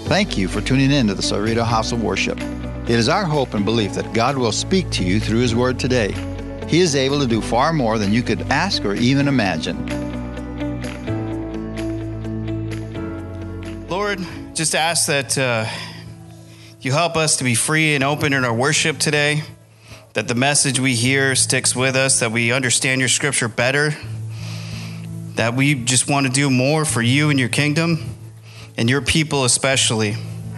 Thank you for tuning in to the Cerrito House of Worship. It is our hope and belief that God will speak to you through His Word today. He is able to do far more than you could ask or even imagine. Lord, just ask that you help us to be free and open in our worship today, that the message we hear sticks with us, that we understand your scripture better, that we just want to do more for you and your kingdom and your people especially.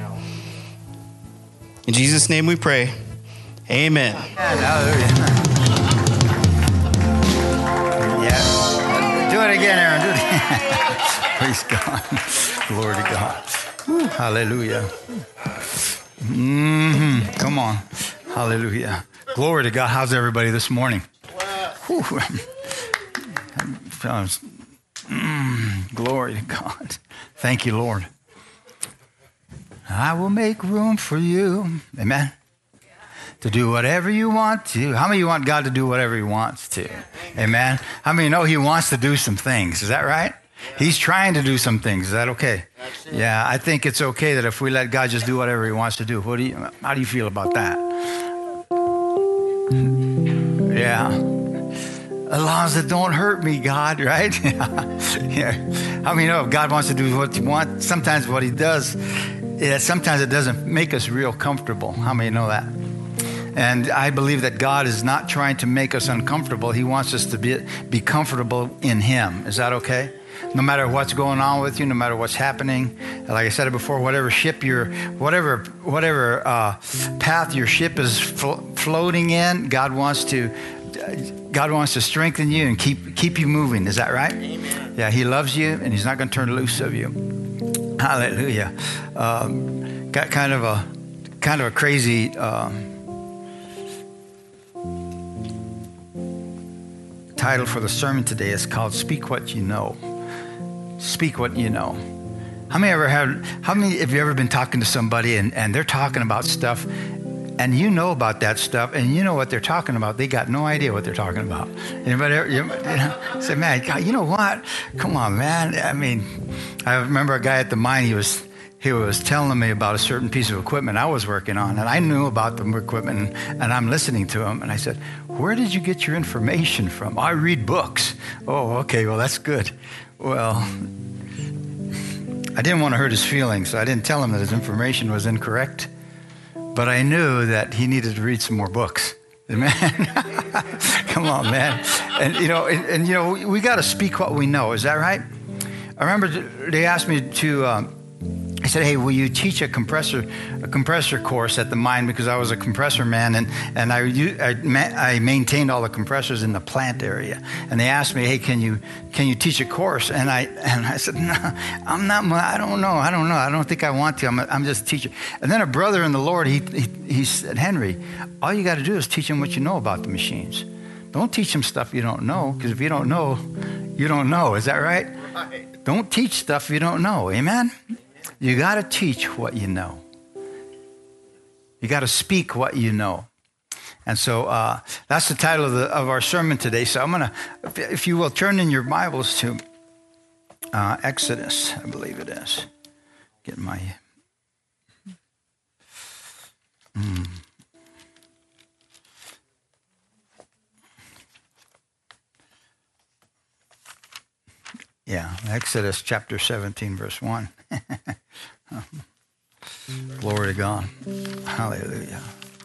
In Jesus' name we pray. Amen. Yeah. Do it again, Aaron. Do it again. Praise God. Glory to God. Woo. Hallelujah. Come on. Hallelujah. Glory to God. How's everybody this morning? Glory to God. Thank you, Lord. I will make room for you. Amen. To do whatever you want to. How many of you want God to do whatever He wants to? Amen. How many know He wants to do some things? Is that right? He's trying to do some things. Is that okay? Yeah, I think it's okay that if we let God just do whatever He wants to do. How do you feel about that? Yeah. As long as it don't hurt me, God, right? Yeah. How many know if God wants to do what He wants, sometimes what He does, sometimes it doesn't make us real comfortable. How many know that? And I believe that God is not trying to make us uncomfortable. He wants us to be comfortable in Him. Is that okay? No matter what's going on with you, no matter what's happening, like I said it before, whatever path your ship is floating in, God wants to strengthen you and keep you moving. Is that right? Amen. Yeah, He loves you and He's not going to turn loose of you. Hallelujah. Got kind of a crazy title for the sermon today. Is called "Speak What You Know." Speak what you know. How many have you ever been talking to somebody and they're talking about stuff and you know about that stuff and you know what they're talking about? They got no idea what they're talking about. Anybody ever, say, man, God, you know what? Come on, man. I mean, I remember a guy at the mine, he was telling me about a certain piece of equipment I was working on, and I knew about the equipment, and I'm listening to him, and I said, where did you get your information from? I read books. Oh, okay, well, that's good. Well, I didn't want to hurt his feelings, so I didn't tell him that his information was incorrect, but I knew that he needed to read some more books. Amen. Come on, man. And we got to speak what we know. Is that right? I remember they asked me to, I said, hey, will you teach a compressor course at the mine, because I was a compressor man and I maintained all the compressors in the plant area. And they asked me, hey, can you teach a course? And I said, no, I'm not. I don't know. I don't think I want to. I'm just a teacher. And then a brother in the Lord, he said, Henry, all you got to do is teach them what you know about the machines. Don't teach them stuff you don't know, because if you don't know, you don't know. Is that right? Right. Don't teach stuff you don't know. Amen. You got to teach what you know. You got to speak what you know. And so that's the title of our sermon today. So I'm going to, if you will, turn in your Bibles to Exodus, I believe it is. Get my... Yeah, Exodus chapter 17, verse 1. Glory to God. Hallelujah.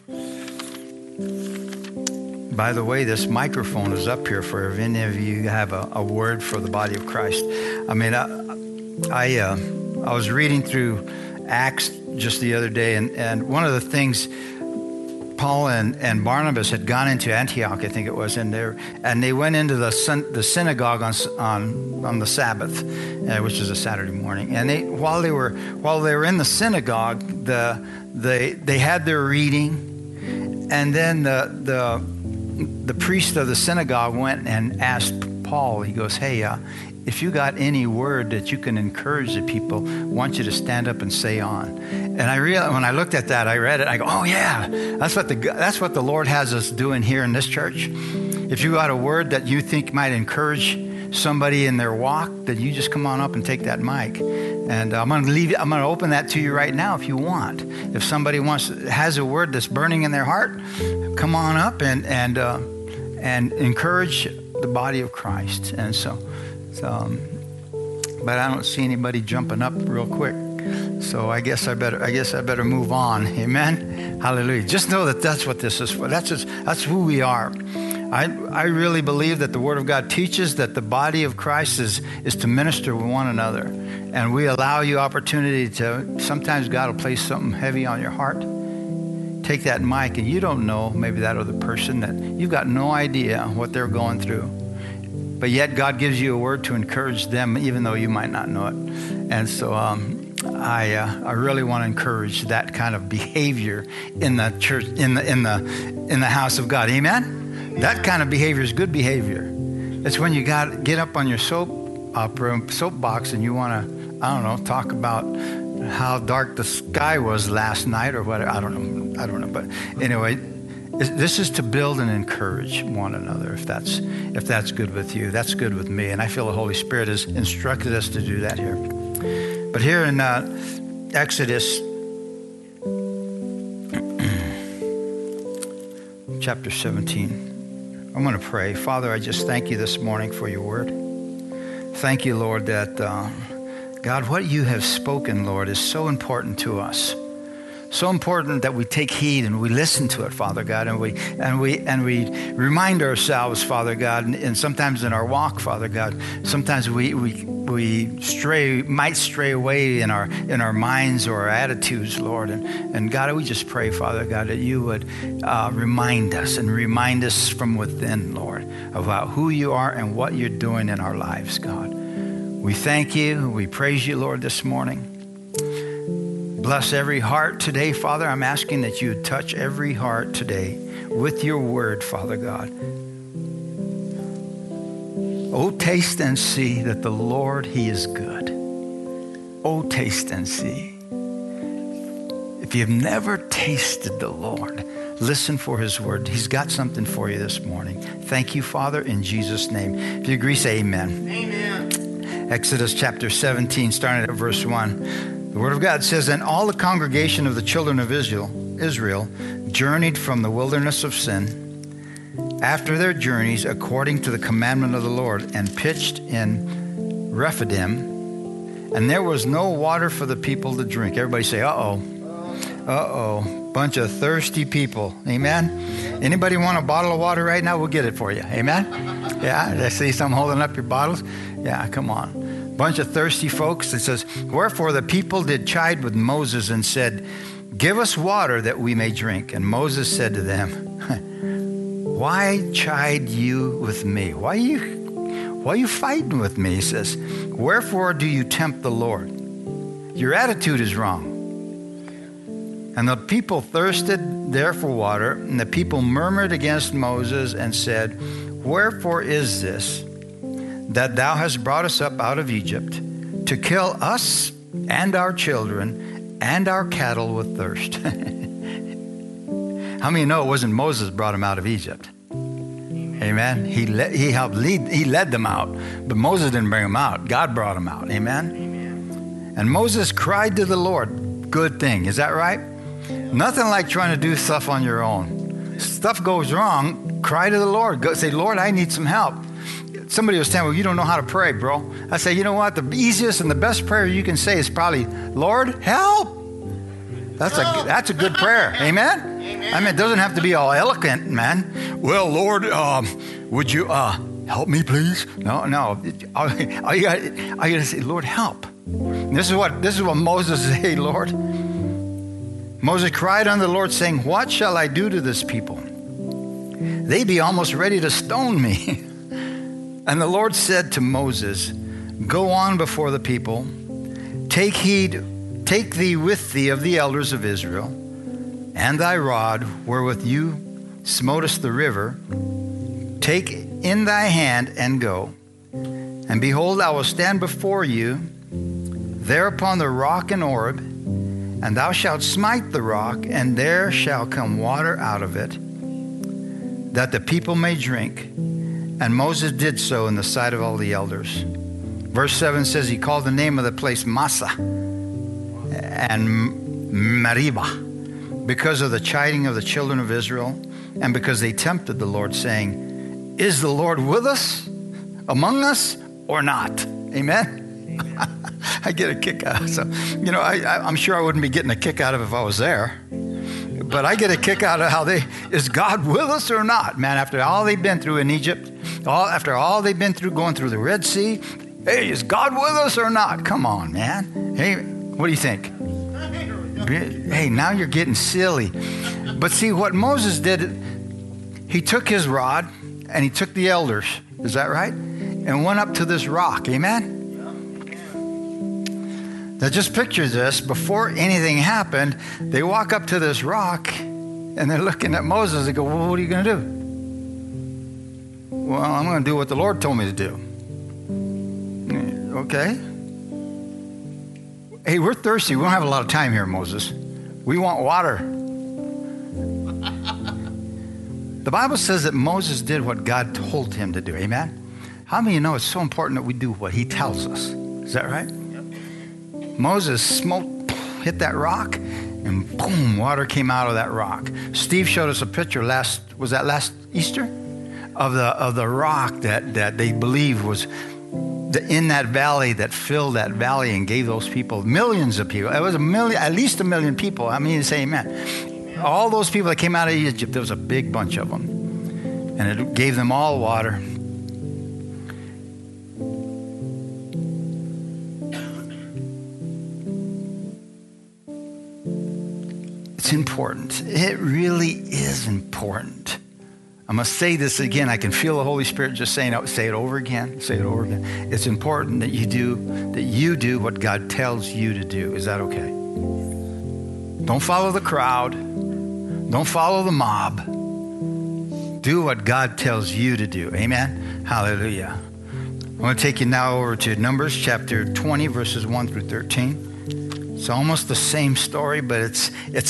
By the way, this microphone is up here for if any of you have a word for the body of Christ. I mean, I was reading through Acts just the other day, and one of the things, Paul and Barnabas had gone into Antioch, I think it was, and they went into the synagogue on the Sabbath, which is a Saturday morning. And while they were in the synagogue, they had their reading, and then the priest of the synagogue went and asked Paul. He goes, "Hey, if you got any word that you can encourage the people, I want you to stand up and say on." And I realized when I looked at that, I read it, I go, oh yeah, that's what the Lord has us doing here in this church. If you got a word that you think might encourage somebody in their walk, then you just come on up and take that mic. And I'm going to open that to you right now if you want. If somebody has a word that's burning in their heart, come on up and encourage the body of Christ. And but I don't see anybody jumping up real quick. So I guess I better move on. Amen. Hallelujah. Just know that that's what this is for. That's who we are. I really believe that the Word of God teaches that the body of Christ is to minister with one another. And we allow you opportunity to, sometimes God will place something heavy on your heart. Take that mic, and you don't know, maybe that other person, that you've got no idea what they're going through. But yet God gives you a word to encourage them, even though you might not know it. And so I really want to encourage that kind of behavior in the church, in the house of God. Amen? That kind of behavior is good behavior. It's when you get up on your soapbox and you want to, I don't know, talk about how dark the sky was last night or whatever. I don't know. But anyway, this is to build and encourage one another. If that's good with you, that's good with me. And I feel the Holy Spirit has instructed us to do that here. But here in Exodus chapter 17, I'm going to pray. Father, I just thank you this morning for your word. Thank you, Lord, that God, what you have spoken, Lord, is so important to us. So important that we take heed and we listen to it, Father God, and we remind ourselves, Father God, and sometimes in our walk, Father God, sometimes we might stray away in our minds or our attitudes, Lord, and God, we just pray, Father God, that you would remind us from within, Lord, about who you are and what you're doing in our lives, God. We thank you, we praise you, Lord, this morning. Bless every heart today, Father. I'm asking that you would touch every heart today with your word, Father God. Oh, taste and see that the Lord, he is good. Oh, taste and see. If you've never tasted the Lord, listen for his word. He's got something for you this morning. Thank you, Father, in Jesus' name. If you agree, say amen. Amen. Exodus chapter 17, starting at verse 1. The Word of God says, "And all the congregation of the children of Israel journeyed from the wilderness of Sin after their journeys according to the commandment of the Lord, and pitched in Rephidim, and there was no water for the people to drink." Everybody say, uh-oh. Uh-oh. Bunch of thirsty people. Amen? Anybody want a bottle of water right now? We'll get it for you. Amen? Yeah, I see some holding up your bottles. Yeah, come on. Bunch of thirsty folks. It says, "Wherefore the people did chide with Moses and said, Give us water that we may drink. And Moses said to them, Why chide you with me? Why are you fighting with me?" He says, "Wherefore do you tempt the Lord? Your attitude is wrong." And the people thirsted there for water, and the people murmured against Moses and said, "Wherefore is this, that thou hast brought us up out of Egypt to kill us and our children and our cattle with thirst?" How many know it wasn't Moses brought them out of Egypt? Amen. He led them out, but Moses didn't bring them out. God brought them out. Amen. And Moses cried to the Lord. Good thing. Is that right? Nothing like trying to do stuff on your own. Stuff goes wrong. Cry to the Lord. Go say, "Lord, I need some help." Somebody was saying, "Well, you don't know how to pray, bro." I say, you know what? The easiest and the best prayer you can say is probably, "Lord, help." That's a good prayer. Amen? Amen. I mean, it doesn't have to be all eloquent, man. "Well, Lord, would you help me, please?" No. All you got to say, "Lord, help." And this is what Moses said, "Lord." Moses cried unto the Lord, saying, "What shall I do to this people? They be almost ready to stone me." And the Lord said to Moses, "Go on before the people, take thee with thee of the elders of Israel, and thy rod wherewith you smotest the river, take in thy hand and go. And behold, I will stand before you there upon the rock in Horeb, and thou shalt smite the rock, and there shall come water out of it, that the people may drink." And Moses did so in the sight of all the elders. Verse 7 says he called the name of the place Massa and Meribah because of the chiding of the children of Israel and because they tempted the Lord, saying, is the Lord with us, among us, or not? Amen? I get a kick out of it. So, I'm sure I wouldn't be getting a kick out of it if I was there. But I get a kick out of is God with us or not? Man, after all they've been through in Egypt, after all they've been through going through the Red Sea, hey, is God with us or not? Come on, man. Hey, what do you think? Hey, now you're getting silly. But see, what Moses did, he took his rod and he took the elders, is that right? And went up to this rock, amen? Now just picture this, before anything happened, they walk up to this rock and they're looking at Moses. They go, well, what are you going to do? Well, I'm going to do what the Lord told me to do. Okay. Hey, we're thirsty. We don't have a lot of time here, Moses. We want water. The Bible says that Moses did what God told him to do. Amen? How many of you know it's so important that we do what he tells us? Is that right? Moses hit that rock, and boom, water came out of that rock. Steve showed us a picture last Easter? Of the rock that they believe was in that valley, that filled that valley and gave those people, millions of people. It was at least 1 million people. I mean, say amen. All those people that came out of Egypt, there was a big bunch of them. And it gave them all water. It's important. It really is important. I must say this again. I can feel the Holy Spirit just saying, say it over again, say it over again. It's important that you do what God tells you to do. Is that okay? Don't follow the crowd. Don't follow the mob. Do what God tells you to do. Amen? Hallelujah. I want to take you now over to Numbers chapter 20, verses 1 through 13. It's almost the same story, but it's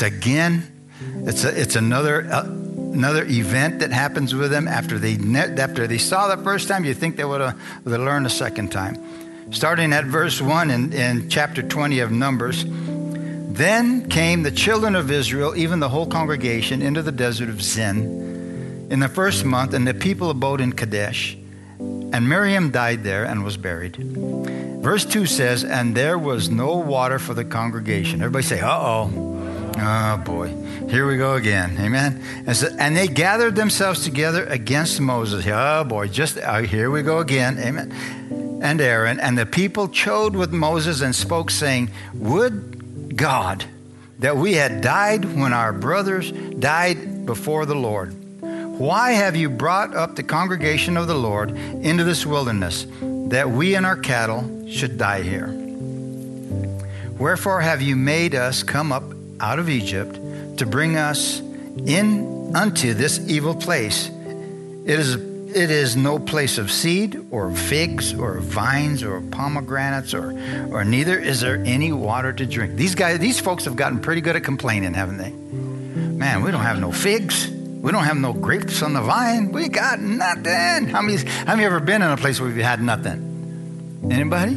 another event that happens with them after they saw the first time. You think they would have learned the second time. Starting at verse 1 in chapter 20 of Numbers. Then came the children of Israel, even the whole congregation, into the desert of Zin in the first month, and the people abode in Kadesh. And Miriam died there and was buried. Verse 2 says, and there was no water for the congregation. Everybody say, uh-oh. Oh, boy. Here we go again. Amen. And they gathered themselves together against Moses. Oh, boy. Here we go again. Amen. And Aaron. And the people chode with Moses and spoke, saying, would God that we had died when our brothers died before the Lord. Why have you brought up the congregation of the Lord into this wilderness, that we and our cattle should die here? Wherefore have you made us come up out of Egypt to bring us in unto this evil place? It is no place of seed or figs or vines or pomegranates or neither is there any water to drink. These folks have gotten pretty good at complaining, haven't they? Man, we don't have no figs. We don't have no grapes on the vine. We got nothing. How many have you ever been in a place where we've had nothing? Anybody?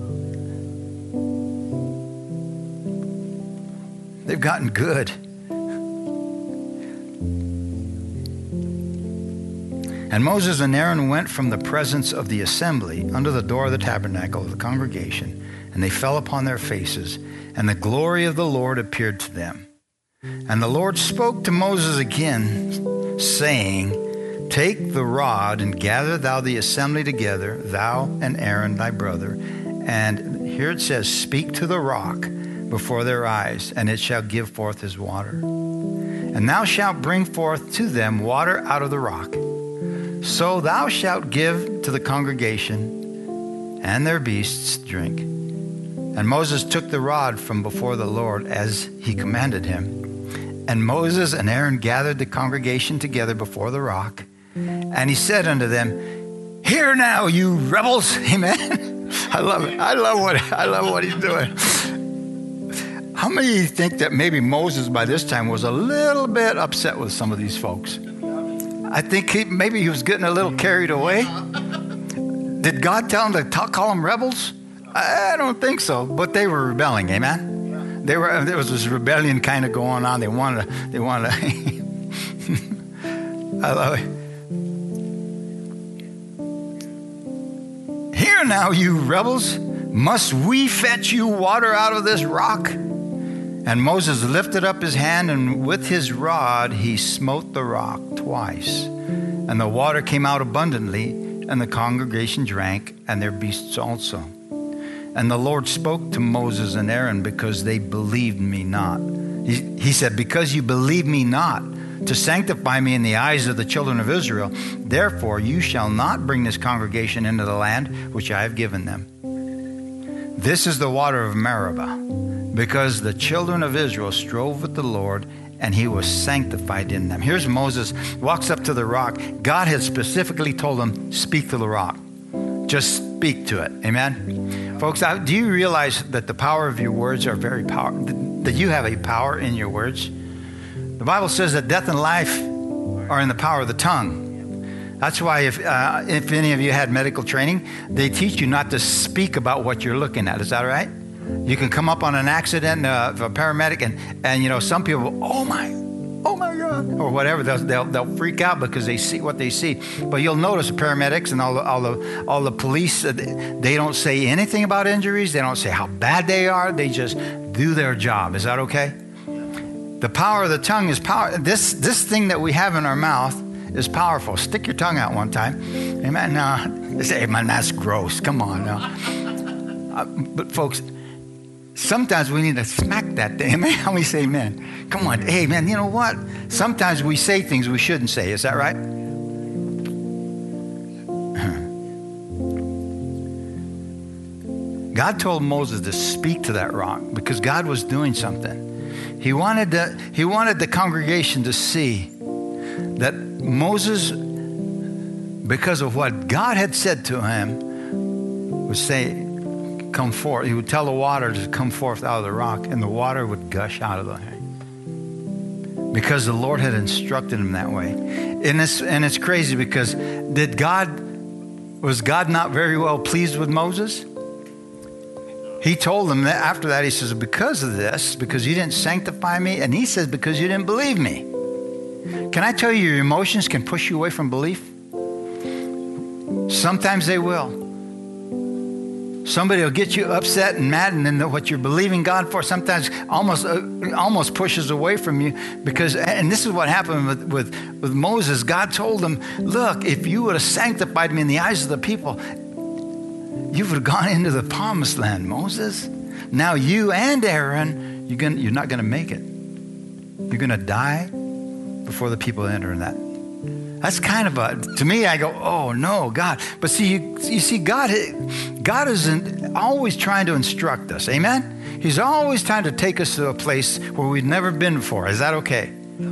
They've gotten good. And Moses and Aaron went from the presence of the assembly under the door of the tabernacle of the congregation, and they fell upon their faces, and the glory of the Lord appeared to them. And the Lord spoke to Moses again, saying, take the rod and gather thou the assembly together, thou and Aaron thy brother. And here it says, speak to the rock before their eyes, and it shall give forth his water. And thou shalt bring forth to them water out of the rock. So thou shalt give to the congregation and their beasts drink. And Moses took the rod from before the Lord as he commanded him. And Moses and Aaron gathered the congregation together before the rock. And he said unto them, hear now, you rebels. Amen. I love it. I love what he's doing. How many of you think that maybe Moses by this time was a little bit upset with some of these folks? I think maybe he was getting a little carried away. Did God tell them to call them rebels? I don't think so, but they were rebelling, amen? There was this rebellion kind of going on. They wanted to I love it. Hear now, you rebels, must we fetch you water out of this rock? And Moses lifted up his hand, and with his rod he smote the rock twice. And the water came out abundantly, and the congregation drank, and their beasts also. And the Lord spoke to Moses and Aaron because they believed me not. He said, because you believe me not, to sanctify me in the eyes of the children of Israel, therefore you shall not bring this congregation into the land which I have given them. This is the water of Meribah, because the children of Israel strove with the Lord, and he was sanctified in them. Here's Moses, walks up to the rock. God had specifically told him, speak to the rock. Just speak to it. Amen? Folks, do you realize that the power of your words are very powerful, that you have a power in your words? The Bible says that death and life are in the power of the tongue. That's why if any of you had medical training, they teach you not to speak about what you're looking at. Is that right? You can come up on an accident, a paramedic, and some people, oh my God, or whatever, they'll freak out because they see what they see. But you'll notice the paramedics and all the police, they don't say anything about injuries. They don't say how bad they are. They just do their job. Is that okay? The power of the tongue is power. This thing that we have in our mouth is powerful. Stick your tongue out one time. Amen. Now, they say, hey, man, that's gross. Come on now. But folks, sometimes we need to smack that thing. Amen. How we say amen? Come on. Hey, man, you know what? Sometimes we say things we shouldn't say. Is that right? God told Moses to speak to that rock because God was doing something. He wanted the congregation to see that Moses, because of what God had said to him, would say, come forth. He would tell the water to come forth out of the rock, and the water would gush out of the hand. Because the Lord had instructed him that way. And it's crazy because was God not very well pleased with Moses? He told them that after that, he says, because of this, because you didn't sanctify me, and he says, because you didn't believe me. Can I tell you, your emotions can push you away from belief? Sometimes they will. Somebody will get you upset and mad, and then what you're believing God for sometimes almost pushes away from you. And this is what happened with Moses. God told him, look, if you would have sanctified me in the eyes of the people, you would have gone into the promised land, Moses. Now you and Aaron, you're not going to make it. You're going to die before the people enter in that. That's kind of to me, I go, oh no, God. But see, you see, God isn't always trying to instruct us. Amen? He's always trying to take us to a place where we've never been before. Is that okay?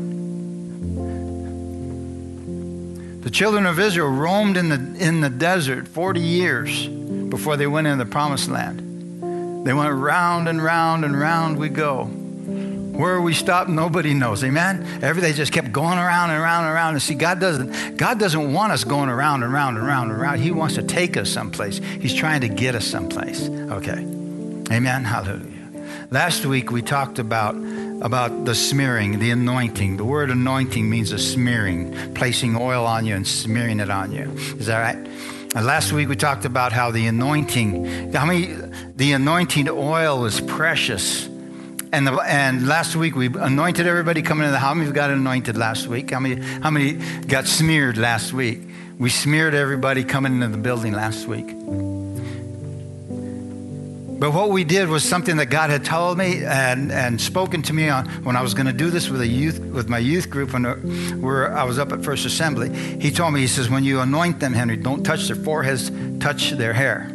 The children of Israel roamed in the desert 40 years before they went into the promised land. They went round and round and round we go. Where we stopped, nobody knows. Amen? They just kept going around and around and around. And see, God doesn't want us going around and round and round and round. He wants to take us someplace. He's trying to get us someplace. Okay. Amen? Hallelujah. Last week we talked about the smearing, the anointing. The word anointing means a smearing, placing oil on you and smearing it on you. Is that right? And last week we talked about how the anointing oil is precious. And last week we anointed everybody coming in. How many got anointed last week? How many got smeared last week? We smeared everybody coming into the building last week. But what we did was something that God had told me and spoken to me on when I was going to do this with my youth group where I was up at First Assembly. He told me, he says, when you anoint them, Henry, don't touch their foreheads, touch their hair.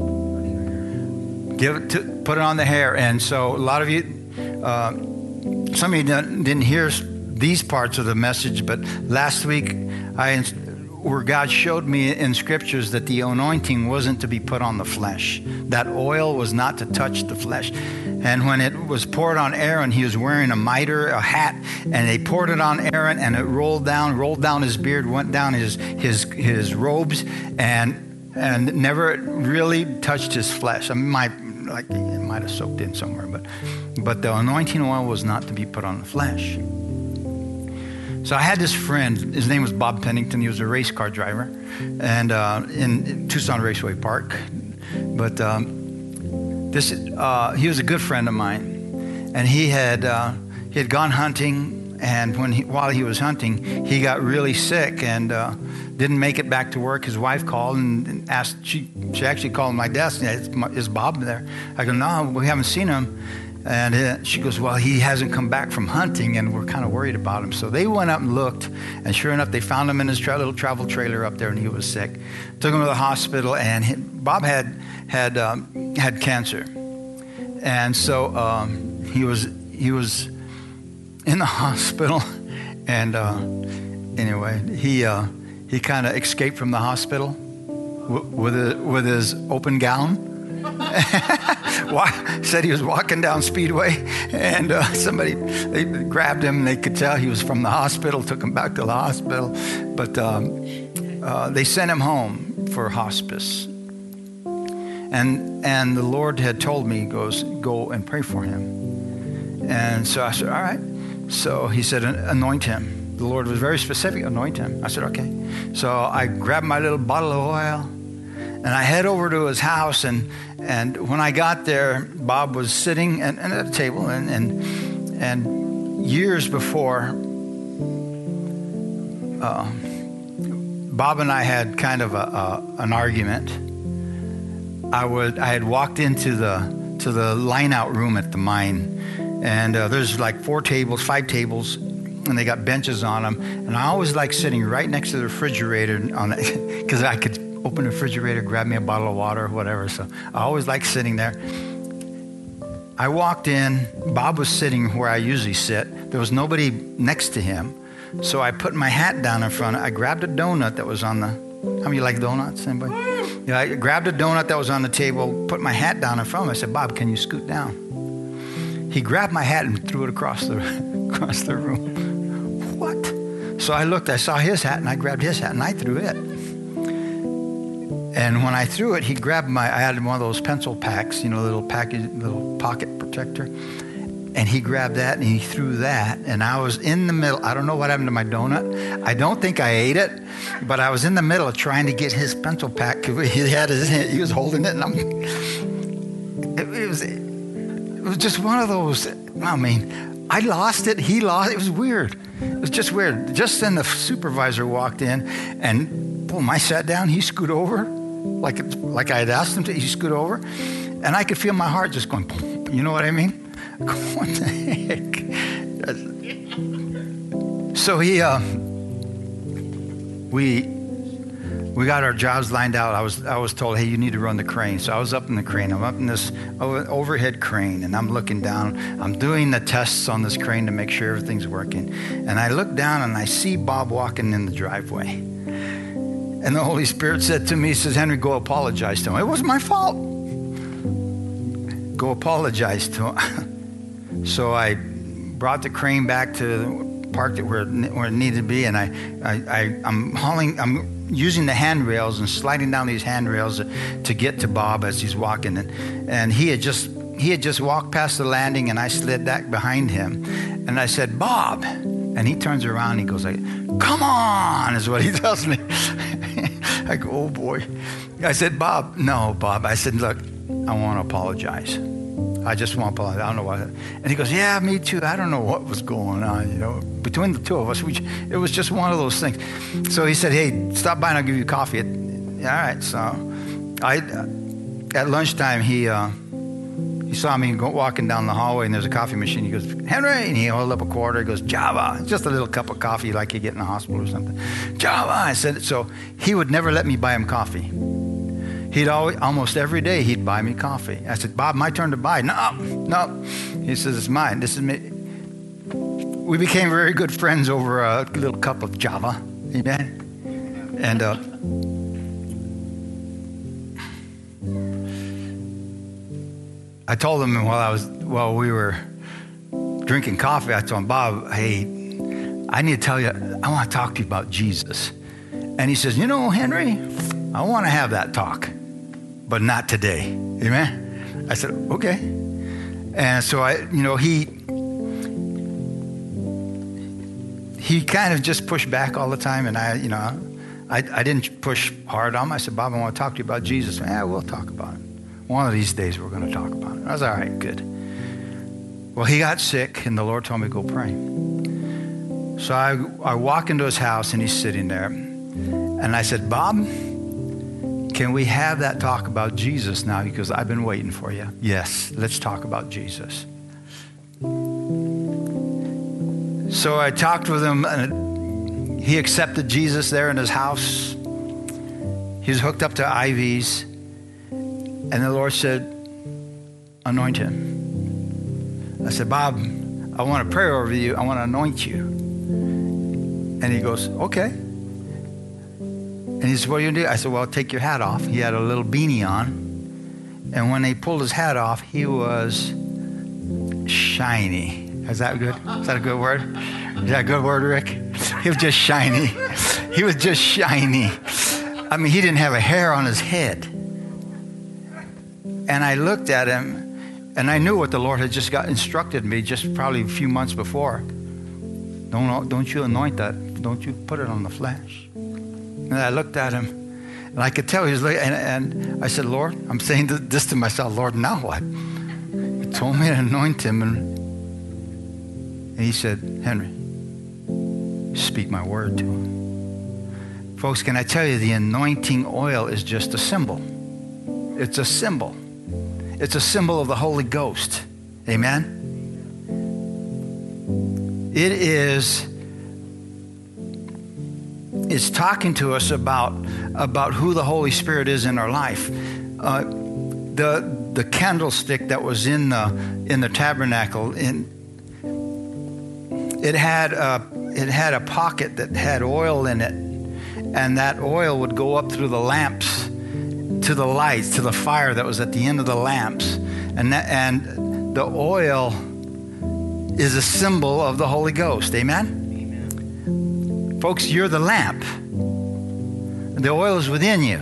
Put it on the hair. And so a lot of you, some of you didn't hear these parts of the message, but last week where God showed me in scriptures that the anointing wasn't to be put on the flesh. That oil was not to touch the flesh. And when it was poured on Aaron, he was wearing a mitre, a hat, and they poured it on Aaron, and it rolled down his beard, went down his robes, and and never really touched his flesh. I mean, it might have soaked in somewhere, but the anointing oil was not to be put on the flesh. So I had this friend. His name was Bob Pennington. He was a race car driver, and in Tucson Raceway Park. But he was a good friend of mine, and he had gone hunting, and while he was hunting, he got really sick and didn't make it back to work. His wife called and asked. She actually called my desk. Is Bob there? I go, no, we haven't seen him. And she goes, well, he hasn't come back from hunting, and we're kind of worried about him. So they went up and looked, and sure enough, they found him in his little travel trailer up there, and he was sick. Took him to the hospital, and Bob had cancer, and so he was in the hospital, and anyway, he kind of escaped from the hospital with his open gown. Said he was walking down Speedway, and they grabbed him. They could tell he was from the hospital, took him back to the hospital, but they sent him home for hospice. And the Lord had told me, go and pray for him. And so I said, all right. So he said, anoint him. The Lord was very specific, anoint him. I said, okay. So I grabbed my little bottle of oil, and I head over to his house, and when I got there, Bob was sitting at a table, and years before, Bob and I had kind of an argument. I had walked into the line-out room at the mine, and there's like 5 tables, and they got benches on them, and I always like sitting right next to the refrigerator because I could open the refrigerator, grab me a bottle of water or whatever. So I always like sitting there. I walked in. Bob was sitting where I usually sit. There was nobody next to him. So I put my hat down in front. I grabbed a donut that was on the... How many like donuts? Anybody? Yeah, I grabbed a donut that was on the table, put my hat down in front of him. I said, Bob, can you scoot down? He grabbed my hat and threw it across the room. What? So I looked. I saw his hat, and I grabbed his hat, and I threw it. And when I threw it, he grabbed I had one of those pencil packs, little pocket protector. And he grabbed that and he threw that. And I was in the middle. I don't know what happened to my donut. I don't think I ate it, but I was in the middle of trying to get his pencil pack. He was holding it, and it was just one of those. I mean, I lost it. He lost it. It was weird. It was just weird. Just then the supervisor walked in, and boom, I sat down. He scooted over. Like I had asked him to, he scooted over, and I could feel my heart just going, you know what I mean? What the heck? So we got our jobs lined out. I was told, hey, you need to run the crane. So I was up in the crane. I'm up in this overhead crane, and I'm looking down. I'm doing the tests on this crane to make sure everything's working. And I look down, and I see Bob walking in the driveway. And the Holy Spirit said to me, he says, Henry, go apologize to him. It wasn't my fault. Go apologize to him. So I brought the crane back to parked it where it needed to be, and I'm using the handrails and sliding down these handrails to get to Bob as he's walking. And he had just walked past the landing, and I slid back behind him. And I said, Bob. And he turns around and he goes like, come on, is what he tells me. I go, oh boy. I said, Bob. I said, look, I want to apologize. I just want to apologize. I don't know what. And he goes, yeah, me too. I don't know what was going on, between the two of us. It was just one of those things. So he said, hey, stop by and I'll give you coffee. All right. So at lunchtime, he saw me walking down the hallway, and there's a coffee machine. He goes, Henry, and he held up a quarter. He goes, Java, just a little cup of coffee like you get in the hospital or something. Java, I said. So he would never let me buy him coffee. He'd almost every day he'd buy me coffee. I said, Bob, my turn to buy. No. He says, it's mine. This is me. We became very good friends over a little cup of Java. Amen. And I told him while we were drinking coffee, I told him, Bob, hey, I need to tell you, I want to talk to you about Jesus. And he says, Henry, I want to have that talk, but not today. Amen? I said, okay. And so he kind of just pushed back all the time, and I didn't push hard on him. I said, Bob, I want to talk to you about Jesus. Yeah, we'll talk about it. One of these days we're going to talk about it. I was all right, good. Well, he got sick, and the Lord told me to go pray. So I walk into his house, and he's sitting there. And I said, Bob, can we have that talk about Jesus now? Because I've been waiting for you. Yes, let's talk about Jesus. So I talked with him, and he accepted Jesus there in his house. He was hooked up to IVs. And the Lord said, anoint him. I said, Bob, I want to pray over you. I want to anoint you. And he goes, okay. And he said, what are you going to do? I said, well, take your hat off. He had a little beanie on. And when they pulled his hat off, he was shiny. Is that good? Is that a good word? Is that a good word, Rick? He was just shiny. He was just shiny. I mean, he didn't have a hair on his head. And I looked at him, and I knew what the Lord had just instructed me just probably a few months before. Don't you anoint that. Don't you put it on the flesh. And I looked at him, and I could tell he was like, and I said, Lord, I'm saying this to myself, Lord, now what? He told me to anoint him, and he said, Henry, speak my word to him. Folks, can I tell you, the anointing oil is just a symbol. It's a symbol. It's a symbol of the Holy Ghost. Amen? It's talking to us about who the Holy Spirit is in our life. The candlestick that was in the tabernacle, it had a pocket that had oil in it, and that oil would go up through the lamps to the lights, to the fire that was at the end of the lamps. And the oil is a symbol of the Holy Ghost. Amen? Amen. Folks, you're the lamp. The oil is within you.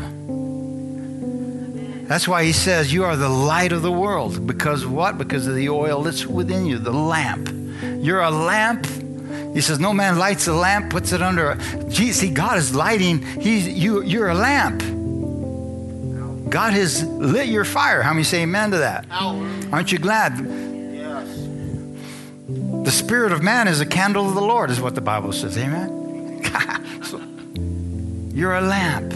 That's why he says you are the light of the world. Because what? Because of the oil that's within you, the lamp. You're a lamp. He says, no man lights a lamp, puts it under see, God is lighting. You're a lamp. God has lit your fire. How many say amen to that? Aren't you glad? Yes. The spirit of man is a candle of the Lord, is what the Bible says. Amen? So, you're a lamp.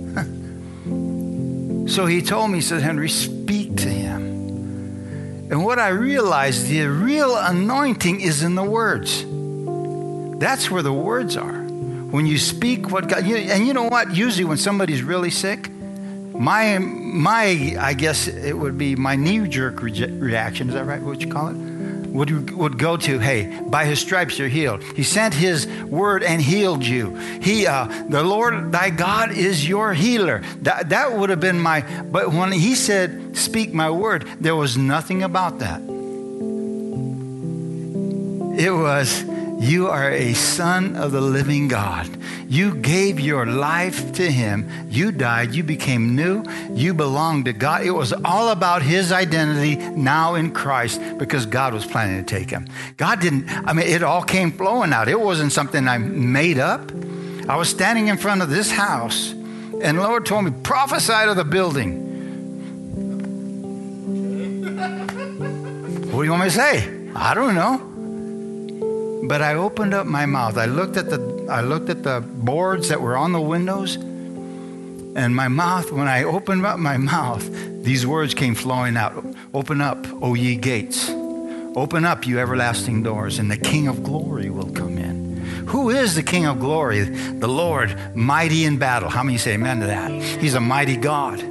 So he told me, he said, Henry, speak to him. And what I realized, the real anointing is in the words. That's where the words are. When you speak what God, and you know what? Usually when somebody's really sick, my I guess it would be my knee-jerk reaction, is that right, what you call it? Would go to, hey, by his stripes you're healed. He sent his word and healed you. The Lord thy God is your healer. That would have been but when he said, speak my word, there was nothing about that. It was, you are a son of the living God. You gave your life to him. You died. You became new. You belong to God. It was all about his identity now in Christ because God was planning to take him. It all came flowing out. It wasn't something I made up. I was standing in front of this house, and the Lord told me, prophesy to the building. What do you want me to say? I don't know. But I opened up my mouth. I looked at the boards that were on the windows, and my mouth, when I opened up my mouth, these words came flowing out. Open up, O ye gates. Open up, you everlasting doors, and the King of glory will come in. Who is the King of glory? The Lord, mighty in battle. How many say amen to that? He's a mighty God.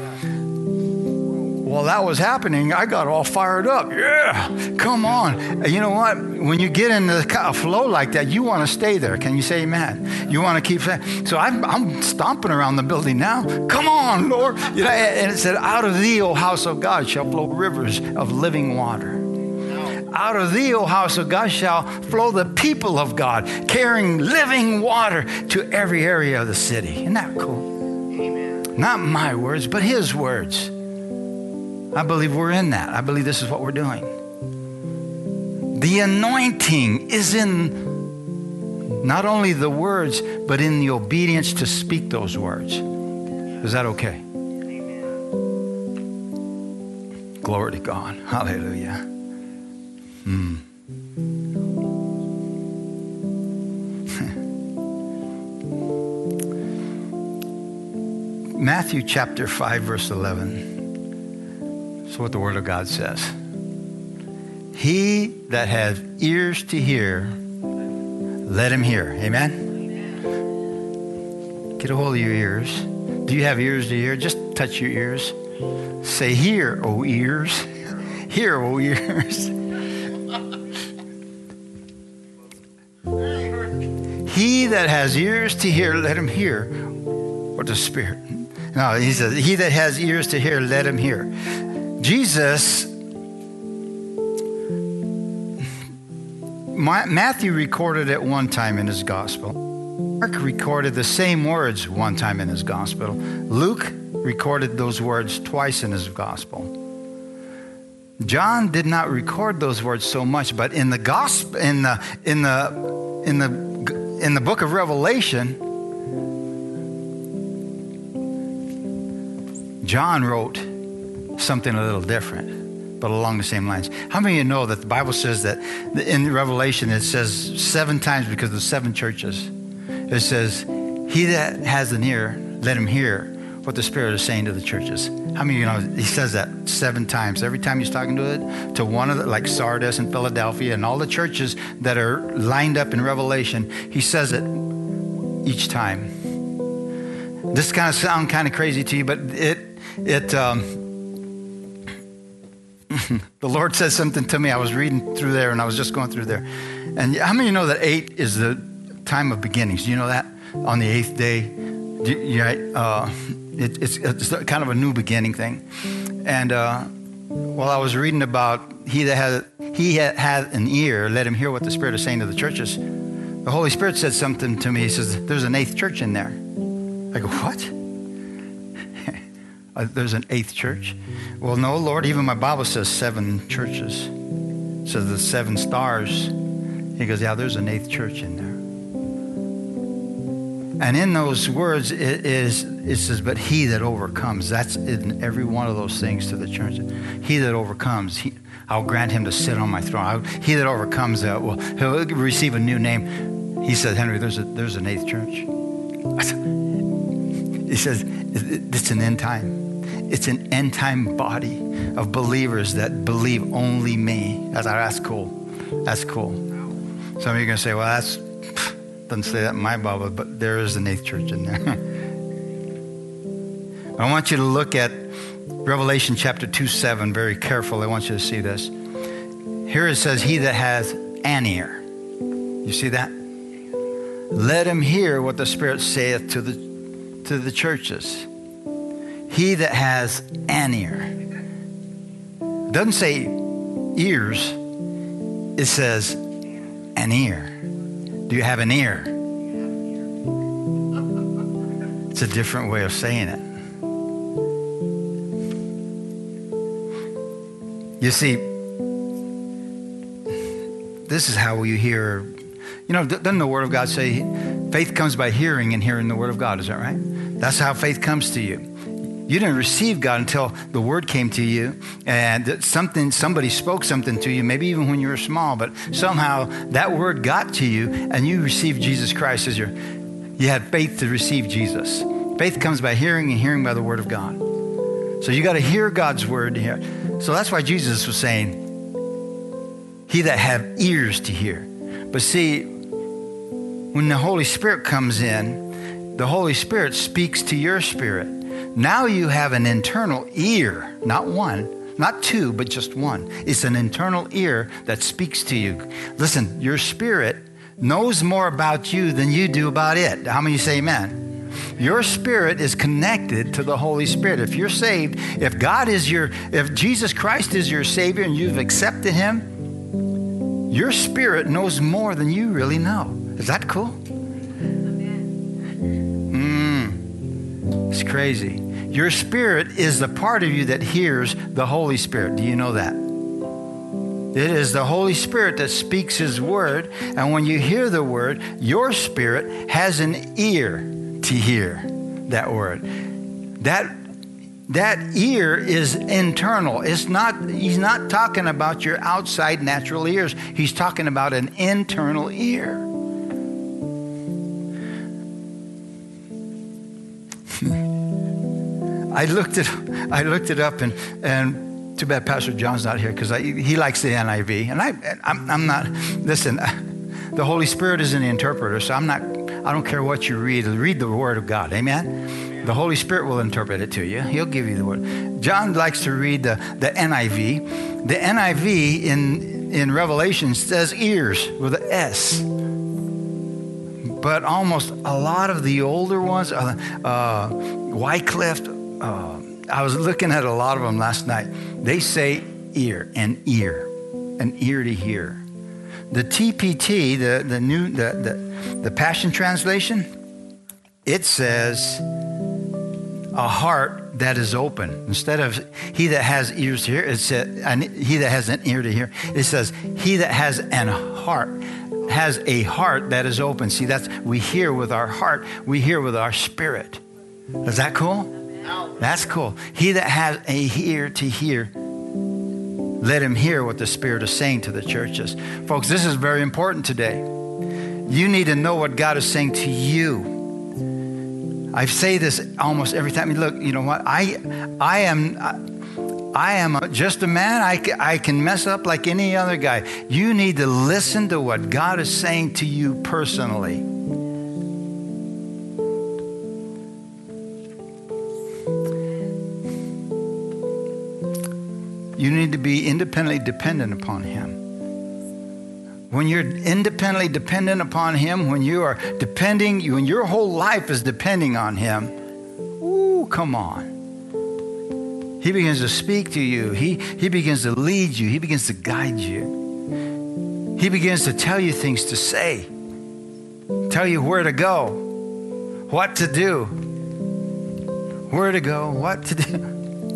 While that was happening, I got all fired up. Yeah, come on. You know what? When you get in a flow like that, you want to stay there. Can you say amen? You want to keep saying. So I'm stomping around the building now. Come on, Lord. And it said, out of thee, O house of God, shall flow rivers of living water. Out of thee, O house of God, shall flow the people of God, carrying living water to every area of the city. Isn't that cool? Amen. Not my words, but his words. I believe we're in that. I believe this is what we're doing. The anointing is in not only the words, but in the obedience to speak those words. Is that okay? Amen. Glory to God. Hallelujah. Matthew chapter 5, verse 11. That's what the Word of God says. He that has ears to hear, let him hear. Amen? Get a hold of your ears. Do you have ears to hear? Just touch your ears. Say, hear, O ears. Hear, O ears. He that has ears to hear, let him hear what the Spirit. No, he says, he that has ears to hear, let him hear. Jesus, Matthew recorded it one time in his gospel. Mark recorded the same words one time in his gospel. Luke recorded those words twice in his gospel. John did not record those words so much, but in the gospel, in the book of Revelation, John wrote something a little different, but along the same lines. How many of you know that the Bible says that in Revelation it says 7 times, because of the 7 churches, it says, he that has an ear, let him hear what the Spirit is saying to the churches. How many of you know he says that 7 times? Every time he's talking to one of the, like Sardis and Philadelphia and all the churches that are lined up in Revelation, he says it each time. This kind of sound kind of crazy to you, but the Lord said something to me. I was reading through there, and I was just going through there. And how many of you know that 8 is the time of beginnings? Do you know that? On the 8th day, it's kind of a new beginning thing. And while I was reading about he that had an ear, let him hear what the Spirit is saying to the churches. The Holy Spirit said something to me. He says, there's an 8th church in there. I go, what? There's an 8th church? Well, no, Lord, even my Bible says 7 churches. It says the 7 stars. He goes, yeah, there's an 8th church in there. And in those words, it says, but he that overcomes. That's in every one of those things to the church. He that overcomes, I'll grant him to sit on my throne. He that overcomes, he'll receive a new name. He said, Henry, there's an 8th church. He says, it's an end time. It's an end time body of believers that believe only me. That's cool. That's cool. Some of you are going to say, well, that's doesn't say that in my Bible, but there is an 8th church in there. I want you to look at Revelation chapter 2:7 very carefully. I want you to see this. Here it says, he that has an ear. You see that? Let him hear what the Spirit saith to the churches. He that has an ear. It doesn't say ears. It says an ear. Do you have an ear? It's a different way of saying it. You see, this is how you hear. You know, doesn't the Word of God say faith comes by hearing and hearing the Word of God? Is that right? That's how faith comes to you. You didn't receive God until the Word came to you and somebody spoke something to you, maybe even when you were small, but somehow that Word got to you and you received Jesus Christ as you had faith to receive Jesus. Faith comes by hearing and hearing by the Word of God. So you got to hear God's Word here. So that's why Jesus was saying, he that have ears to hear. But see, when the Holy Spirit comes in, the Holy Spirit speaks to your spirit. Now you have an internal ear, not one, not 2, but just 1. It's an internal ear that speaks to you. Listen, your spirit knows more about you than you do about it. How many say amen? Your spirit is connected to the Holy Spirit. If you're saved, if Jesus Christ is your Savior and you've accepted him, your spirit knows more than you really know. Is that cool? See, It's crazy. Your spirit is the part of you that hears the Holy Spirit. Do you know that? It is the Holy Spirit that speaks His word. And when you hear the word, your spirit has an ear to hear that word. That ear is internal. He's not talking about your outside natural ears. He's talking about an internal ear. I looked it up, and too bad Pastor John's not here because he likes the NIV, and I'm not. Listen, the Holy Spirit is an interpreter, so I don't care what you read. Read the Word of God, amen. The Holy Spirit will interpret it to you. He'll give you the word. John likes to read the NIV. The NIV in Revelation says ears with an S. But almost a lot of the older ones, Wycliffe, I was looking at a lot of them last night. They say ear to hear. The TPT, the Passion Translation, it says a heart that is open. Instead of he that has ears to hear, it said he that has an ear to hear. It says he that has a heart that is open. See, we hear with our heart. We hear with our spirit. Is that cool? That's cool. He that has a ear to hear, let him hear what the Spirit is saying to the churches. Folks, this is very important today. You need to know what God is saying to you. I say this almost every time. Look, you know what? I am just a man. I can mess up like any other guy. You need to listen to what God is saying to you personally. You need to be independently dependent upon Him. When you're independently dependent upon Him, when your whole life is depending on Him, ooh, come on. He begins to speak to you. He begins to lead you. He begins to guide you. He begins to tell you things to say, tell you where to go, what to do, where to go, what to do.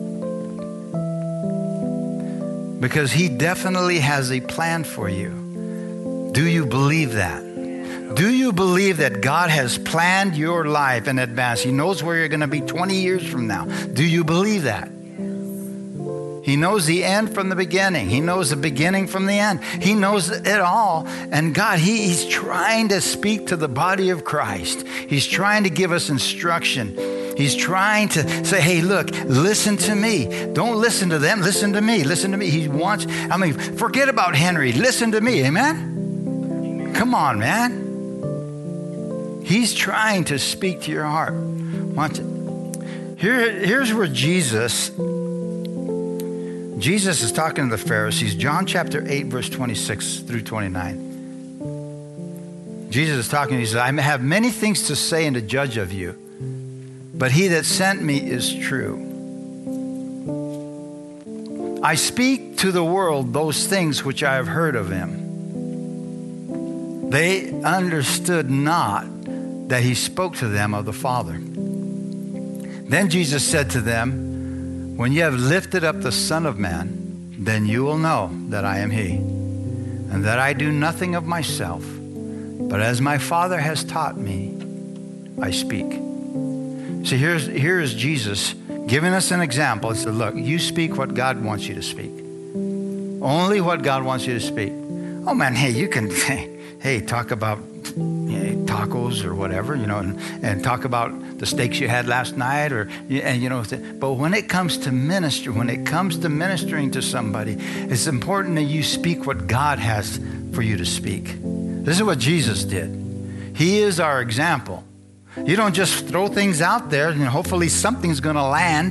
Because He definitely has a plan for you. Do you believe that? Do you believe that God has planned your life in advance? He knows where you're going to be 20 years from now. Do you believe that? He knows the end from the beginning. He knows the beginning from the end. He knows it all. And God, He's trying to speak to the body of Christ. He's trying to give us instruction. He's trying to say, hey, look, listen to me. Don't listen to them. Listen to me. Listen to me. Forget about Henry. Listen to me. Amen? Come on, man. He's trying to speak to your heart. Here's where Jesus is talking to the Pharisees. John chapter 8, verse 26 through 29. Jesus is talking. He says, I have many things to say and to judge of you, but He that sent me is true. I speak to the world those things which I have heard of Him. They understood not that He spoke to them of the Father. Then Jesus said to them, when you have lifted up the Son of Man, then you will know that I am He, and that I do nothing of myself, but as my Father has taught me, I speak. So here is Jesus giving us an example. He said, look, you speak what God wants you to speak. Only what God wants you to speak. Oh man, hey, you can, hey, talk about tacos or whatever, and talk about the steaks you had last night, but when it comes to ministry, when it comes to ministering to somebody, it's important that you speak what God has for you to speak. This is what Jesus did. He is our example. You don't just throw things out there and hopefully something's going to land.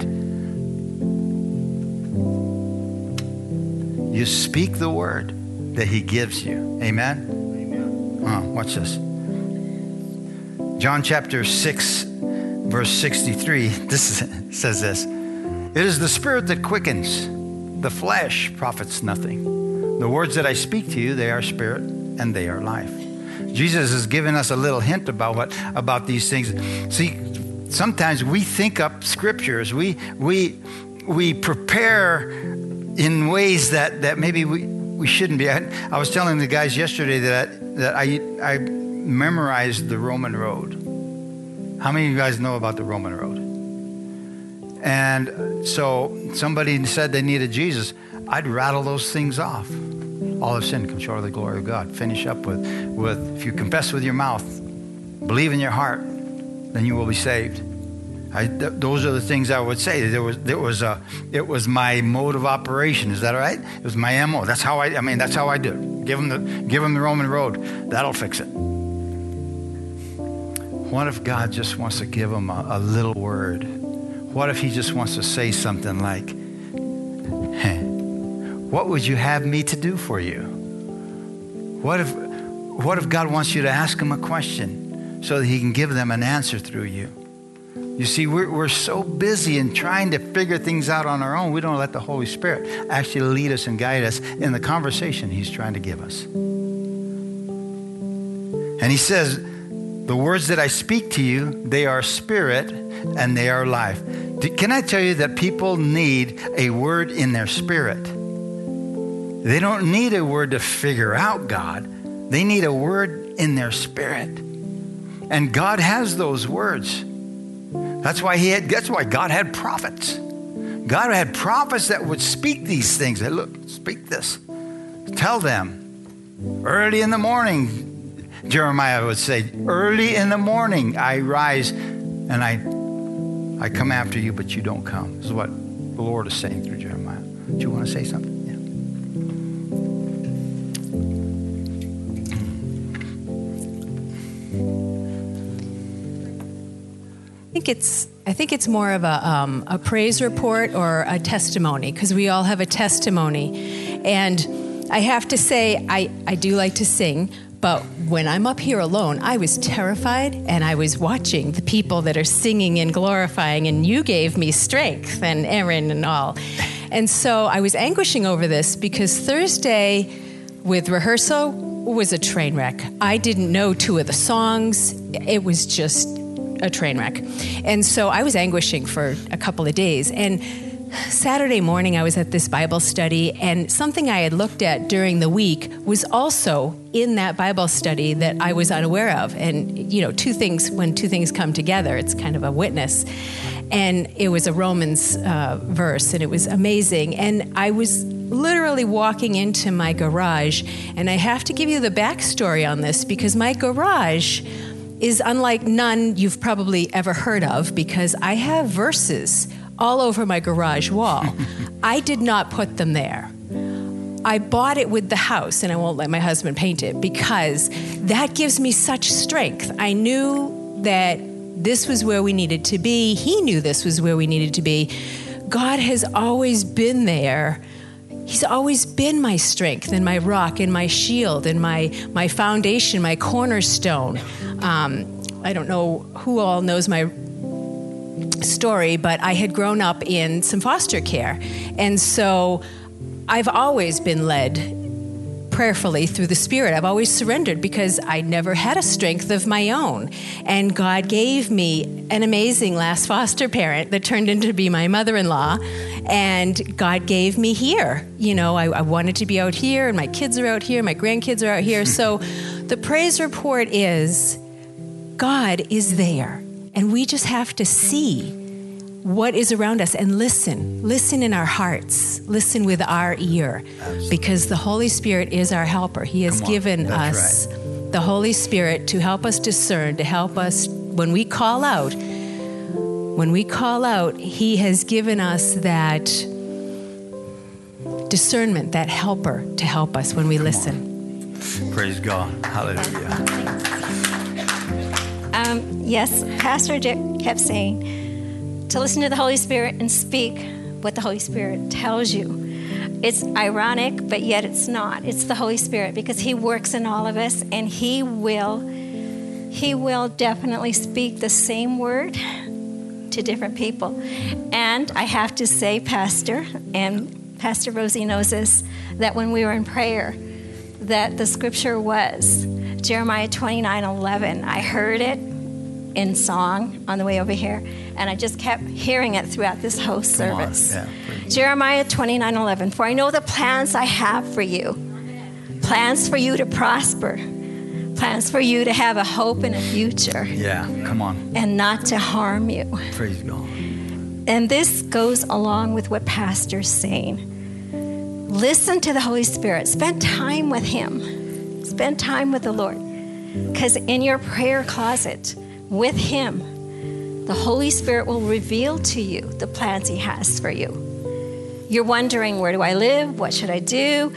You speak the word that He gives you. Amen? Amen. Watch this. John chapter 6, verse 63. Says this. It is the Spirit that quickens. The flesh profits nothing. The words that I speak to you, they are spirit and they are life. Jesus has given us a little hint about these things. See, sometimes we think up scriptures. We prepare in ways that maybe we shouldn't be. I was telling the guys yesterday that I memorized the Roman road. How many of you guys know about the Roman road? And so somebody said they needed Jesus. I'd rattle those things off. All have sinned, come short of the glory of God. Finish up with if you confess with your mouth, believe in your heart, then you will be saved. Those are the things I would say. It was my mode of operation. Is that all right? It was my MO. That's how that's how I do it. Give them the Roman road. That'll fix it. What if God just wants to give them a little word? What if he just wants to say something like, hey, what would you have me to do for you? What if God wants you to ask him a question so that he can give them an answer through you? You see, we're so busy in trying to figure things out on our own, we don't let the Holy Spirit actually lead us and guide us in the conversation he's trying to give us. And he says, the words that I speak to you, they are spirit and they are life. Can I tell you that people need a word in their spirit? They don't need a word to figure out God. They need a word in their spirit. And God has those words. That's why God had prophets. God had prophets that would speak these things. They look, speak this. Tell them. Early in the morning, Jeremiah would say, early in the morning I rise and I come after you, but you don't come. This is what the Lord is saying through Jeremiah. Do you want to say something? I think it's more of a praise report or a testimony, because we all have a testimony. And I have to say, I do like to sing, but when I'm up here alone, I was terrified, and I was watching the people that are singing and glorifying, and you gave me strength, and Aaron and all. And so I was anguishing over this because Thursday with rehearsal was a train wreck. I didn't know 2 of the songs. It was just a train wreck. And so I was anguishing for a couple of days. And Saturday morning, I was at this Bible study, and something I had looked at during the week was also in that Bible study that I was unaware of. And, you know, when two things come together, it's kind of a witness. And it was a Romans verse, and it was amazing. And I was literally walking into my garage, and I have to give you the backstory on this, because my garage is unlike none you've probably ever heard of, because I have verses all over my garage wall. I did not put them there. I bought it with the house, and I won't let my husband paint it, because that gives me such strength. I knew that this was where we needed to be. He knew this was where we needed to be. God has always been there. He's always been my strength and my rock and my shield and my foundation, my cornerstone. I don't know who all knows my story, but I had grown up in some foster care. And so I've always been led prayerfully through the Spirit. I've always surrendered because I never had a strength of my own. And God gave me an amazing last foster parent that turned into be my mother-in-law. And God gave me here. You know, I wanted to be out here, and my kids are out here, my grandkids are out here. So the praise report is God is there. And we just have to see what is around us and listen in our hearts, listen with our ear. Absolutely. Because the Holy Spirit is our helper. He has given us the Holy Spirit to help us discern, to help us when we call out. When we call out, He has given us that discernment, that helper to help us when we listen. Praise God. Hallelujah. Yes, Pastor Dick kept saying to listen to the Holy Spirit and speak what the Holy Spirit tells you. It's ironic, but yet it's not. It's the Holy Spirit, because He works in all of us, and He will definitely speak the same word to different people. And I have to say, Pastor, and Pastor Rosie knows this, that when we were in prayer, that the scripture was Jeremiah 29:11. I heard it, in song on the way over here, and I just kept hearing it throughout this whole service. Yeah, Jeremiah 29:11. For I know the plans I have for you, plans for you to prosper, plans for you to have a hope and a future, yeah, come on. and not to harm you. Praise God. And this goes along with what Pastor's saying. Listen to the Holy Spirit. Spend time with Him. Spend time with the Lord. Because in your prayer closet with Him, the Holy Spirit will reveal to you the plans He has for you. You're wondering, where do I live? What should I do?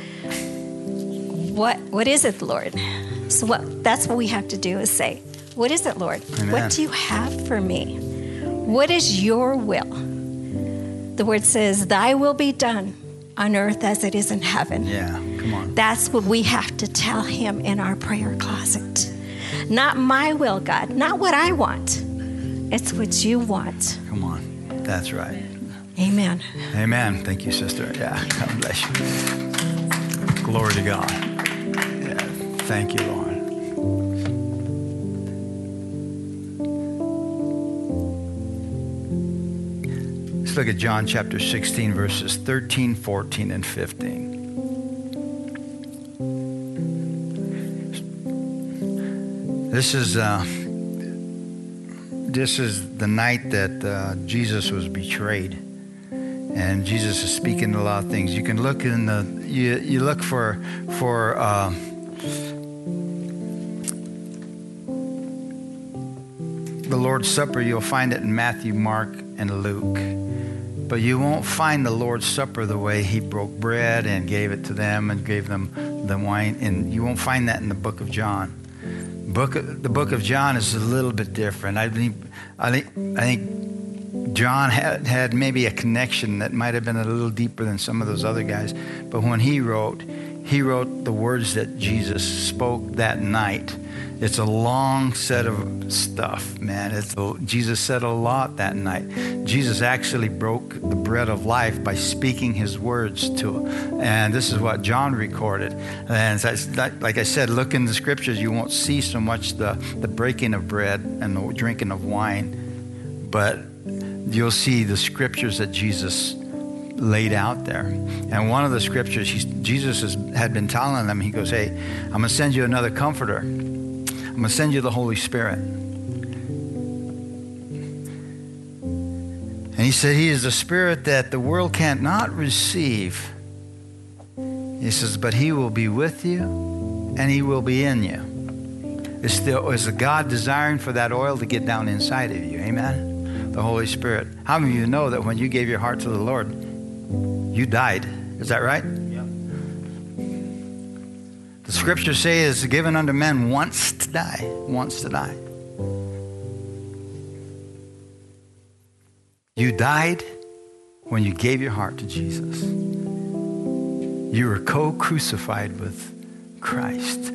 What is it, Lord? So that's what we have to do, is say, what is it, Lord? Amen. What do you have for me? What is your will? The word says, thy will be done on earth as it is in heaven. Yeah, come on. That's what we have to tell Him in our prayer closet. Not my will, God, not what I want. It's what you want. Come on. That's right. Amen. Amen. Thank you, sister. Yeah, God bless you. Glory to God. Yeah, thank you, Lord. Let's look at John chapter 16, verses 13, 14, and 15. This is the night that Jesus was betrayed, and Jesus is speaking a lot of things. You can look in you look for the Lord's Supper. You'll find it in Matthew, Mark, and Luke. But you won't find the Lord's Supper the way He broke bread and gave it to them and gave them the wine. And you won't find that in the book of John. The book of John is a little bit different. I think John had maybe a connection that might have been a little deeper than some of those other guys. But when he wrote the words that Jesus spoke that night. It's a long set of stuff, man. Jesus said a lot that night. Jesus actually broke the bread of life by speaking His words to it. And this is what John recorded. And like I said, look in the scriptures. You won't see so much the breaking of bread and the drinking of wine, but you'll see the scriptures that Jesus laid out there. And one of the scriptures, Jesus had been telling them, He goes, hey, I'm going to send you another comforter. I'm going to send you the Holy Spirit. And He said, He is the Spirit that the world can't not receive. He says, but He will be with you and He will be in you. Is God desiring for that oil to get down inside of you? Amen? The Holy Spirit. How many of you know that when you gave your heart to the Lord, you died? Is that right? The scriptures say it's given unto men once to die. Once to die. You died when you gave your heart to Jesus. You were co-crucified with Christ.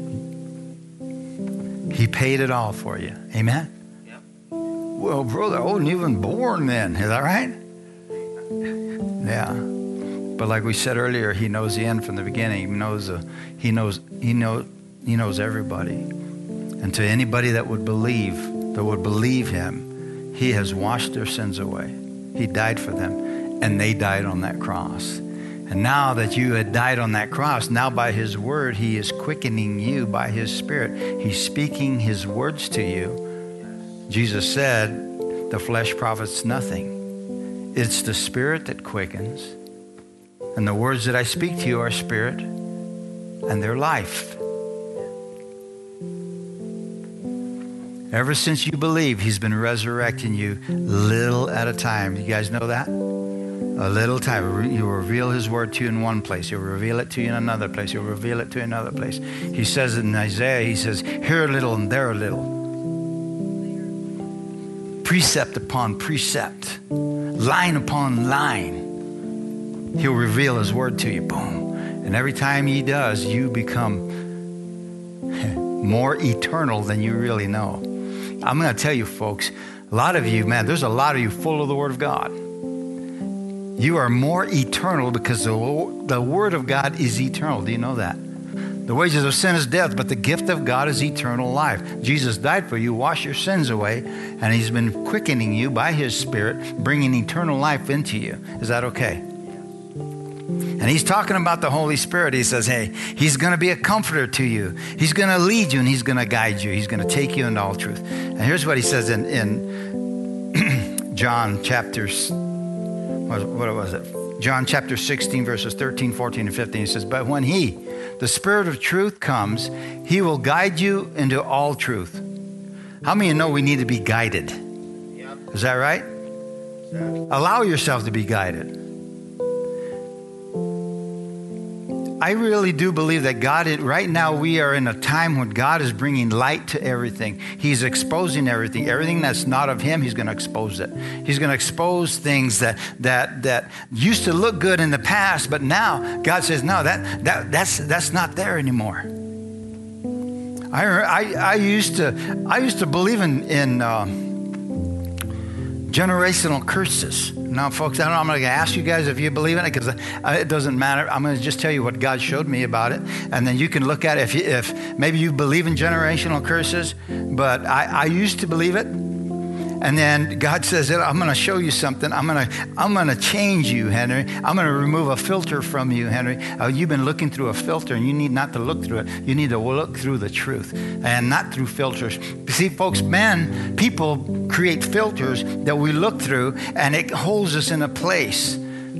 He paid it all for you. Amen? Yep. Well, brother, I wasn't even born then. Is that right? Yeah. But like we said earlier, He knows the end from the beginning. He knows everybody. And to anybody that would believe Him, He has washed their sins away. He died for them, and they died on that cross. And now that you had died on that cross, now by His word, He is quickening you by His Spirit. He's speaking His words to you. Jesus said, the flesh profits nothing. It's the Spirit that quickens. And the words that I speak to you are spirit and they're life. Ever since you believe, He's been resurrecting you little at a time. You guys know that? A little time. He'll reveal His word to you in one place. He'll reveal it to you in another place. He'll reveal it to you in another place. He says in Isaiah, He says, here a little and there a little. Precept upon precept. Line upon line. He'll reveal His word to you. Boom. And every time He does, you become more eternal than you really know. I'm going to tell you, folks, a lot of you, man, there's a lot of you full of the Word of God. You are more eternal because the Word of God is eternal. Do you know that? The wages of sin is death, but the gift of God is eternal life. Jesus died for you, wash your sins away, and he's been quickening you by his Spirit, bringing eternal life into you. Is that okay? And he's talking about the Holy Spirit. He says, hey, he's going to be a comforter to you. He's going to lead you and he's going to guide you. He's going to take you into all truth. And here's what he says in John chapter, what was it? John chapter 16, verses 13, 14, and 15. He says, but when he, the Spirit of truth, comes, he will guide you into all truth. How many of you know we need to be guided? Yep. Is that right? Allow yourself to be guided. I really do believe that God, right now we are in a time when God is bringing light to everything. He's exposing everything. Everything that's not of him, he's going to expose it. He's going to expose things that used to look good in the past, but now God says, no, that's not there anymore. I used to believe in generational curses. Now, folks, I'm going to ask you guys if you believe in it, because it doesn't matter. I'm going to just tell you what God showed me about it, and then you can look at it if maybe you believe in generational curses. But I used to believe it, and then God says, I'm going to show you something. I'm going to change you, Henry. I'm going to remove a filter from you, Henry. You've been looking through a filter, and you need not to look through it. You need to look through the truth and not through filters. See, folks, people create filters that we look through, and it holds us in a place.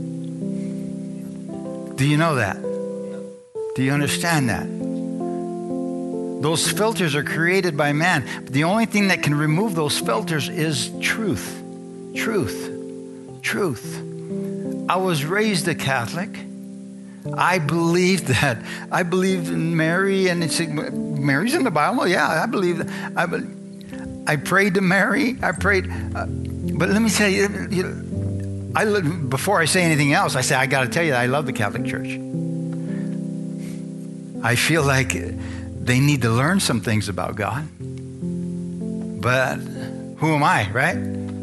Do you know that? Do you understand that? Those filters are created by man. But the only thing that can remove those filters is truth. Truth. Truth. I was raised a Catholic. I believed in Mary, and Mary's in the Bible. Yeah, I believe that. I prayed to Mary. I prayed. But let me tell you, before I say anything else, I say, I got to tell you that I love the Catholic Church. I feel like they need to learn some things about God. But who am I, right?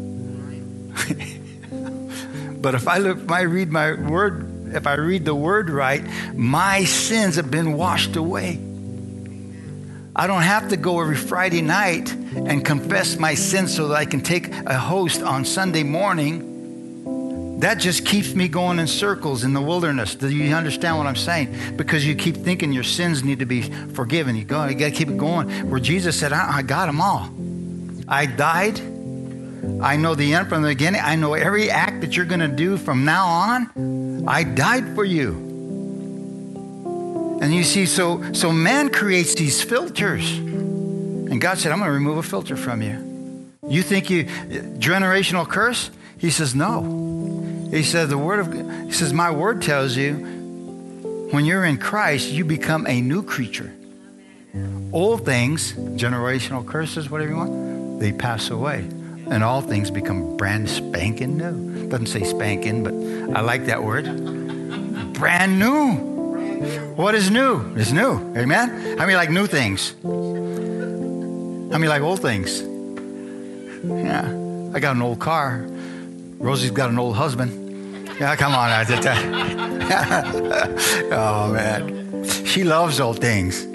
But if I read the word right, my sins have been washed away. I don't have to go every Friday night and confess my sins so that I can take a host on Sunday morning. That just keeps me going in circles in the wilderness. Do you understand what I'm saying? Because you keep thinking your sins need to be forgiven. You got to keep it going. Where Jesus said, I got them all. I died. I know the end from the beginning. I know every act that you're going to do from now on. I died for you. And you see, so man creates these filters. And God said, I'm going to remove a filter from you. You think generational curse? He says, no. He says, my word tells you, when you're in Christ, you become a new creature. Old things, generational curses, whatever you want, they pass away. And all things become brand spanking new. Doesn't say spanking, but I like that word. Brand new. What is new? It's new. Amen? How many like new things? How many like old things? Yeah. I got an old car. Rosie's got an old husband. Yeah, come on. Oh, man. She loves old things.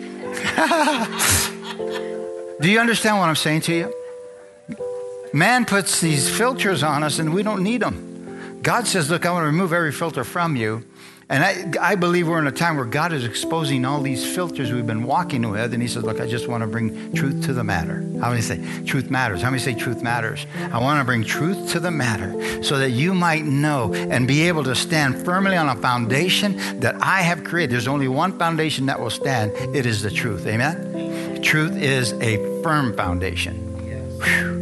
Do you understand what I'm saying to you? Man puts these filters on us, and we don't need them. God says, look, I want to remove every filter from you. And I believe we're in a time where God is exposing all these filters we've been walking with. And he says, look, I just want to bring truth to the matter. How many say truth matters? How many say truth matters? I want to bring truth to the matter so that you might know and be able to stand firmly on a foundation that I have created. There's only one foundation that will stand. It is the truth. Amen? Truth is a firm foundation. Whew.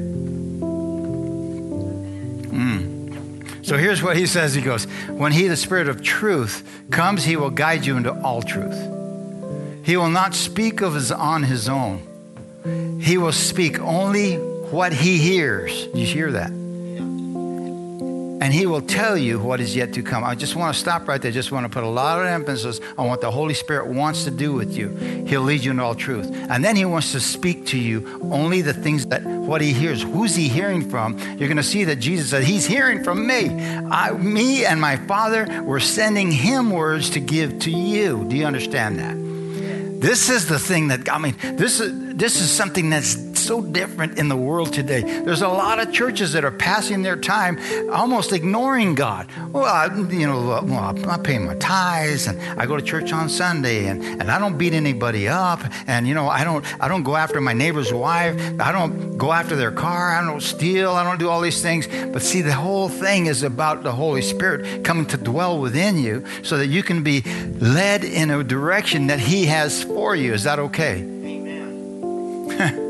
So here's what he says. He goes, when he, the Spirit of truth, comes, he will guide you into all truth. He will not speak on his own. He will speak only what he hears. Did you hear that? And he will tell you what is yet to come. I just want to stop right there. Just want to put a lot of emphasis on what the Holy Spirit wants to do with you. He'll lead you into all truth. And then he wants to speak to you only the things what he hears. Who's he hearing from? You're going to see that Jesus said, he's hearing from me. Me and my Father, we're sending him words to give to you. Do you understand that? This is the thing that, this is something that's so different in the world today. There's a lot of churches that are passing their time almost ignoring God. Well, I'm paying my tithes, and I go to church on Sunday, and I don't beat anybody up, and I don't go after my neighbor's wife. I don't go after their car. I don't steal. I don't do all these things. But see, the whole thing is about the Holy Spirit coming to dwell within you so that you can be led in a direction that He has for you. Is that okay? Amen.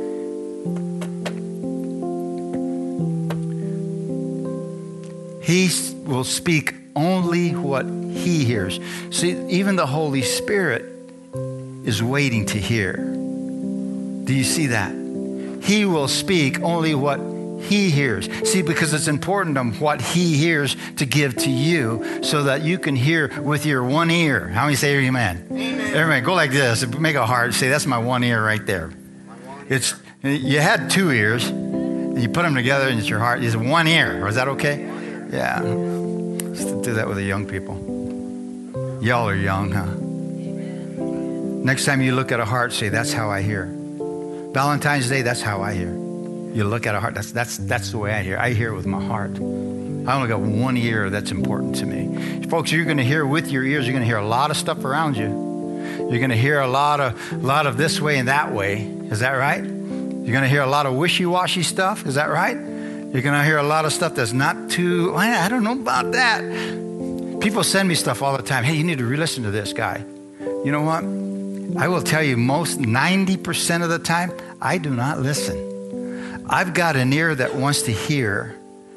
He will speak only what He hears. See, even the Holy Spirit is waiting to hear. Do you see that? He will speak only what He hears. See, because it's important on what He hears to give to you so that you can hear with your one ear. How many say amen? Amen. Everybody, go like this. Make a heart. Say, that's my one ear right there. You had two ears. You put them together and it's your heart. It's one ear. Is that okay? Yeah. Just do that with the young people. Y'all are young, huh? Next time you look at a heart, say, that's how I hear. Valentine's Day, that's how I hear. You look at a heart, that's the way I hear. I hear with my heart. I only got one ear that's important to me. Folks, you're going to hear with your ears, you're going to hear a lot of stuff around you. You're going to hear a lot of this way and that way. Is that right? You're going to hear a lot of wishy-washy stuff. Is that right? You're going to hear a lot of stuff that's not too, I don't know about that. People send me stuff all the time. Hey, you need to re-listen to this guy. You know what? I will tell you, 90% of the time, I do not listen. I've got an ear that wants to hear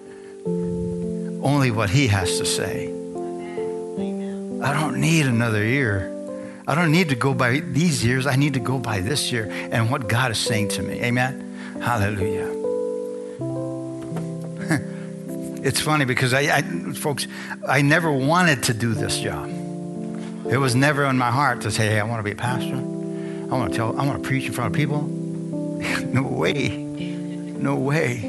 only what He has to say. I don't need another ear. I don't need to go by these ears. I need to go by this ear and what God is saying to me. Amen? Hallelujah. It's funny because folks, I never wanted to do this job. It was never in my heart to say, hey, I want to be a pastor. I want to preach in front of people. No way. No way.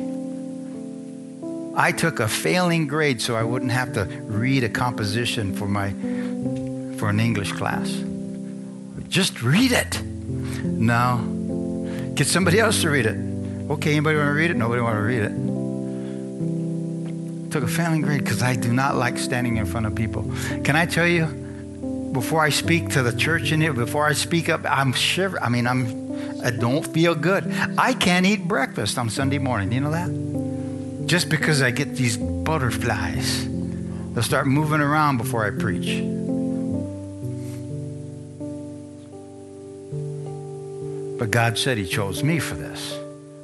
I took a failing grade so I wouldn't have to read a composition for an English class. Just read it. No. Get somebody else to read it. Okay, anybody want to read it? Nobody want to read it. Took a failing grade because I do not like standing in front of people. Can I tell you, before I speak to the church in here, before I speak up, I'm shivering. I don't feel good. I can't eat breakfast on Sunday morning. Do you know that? Just because I get these butterflies. They'll start moving around before I preach. But God said He chose me for this.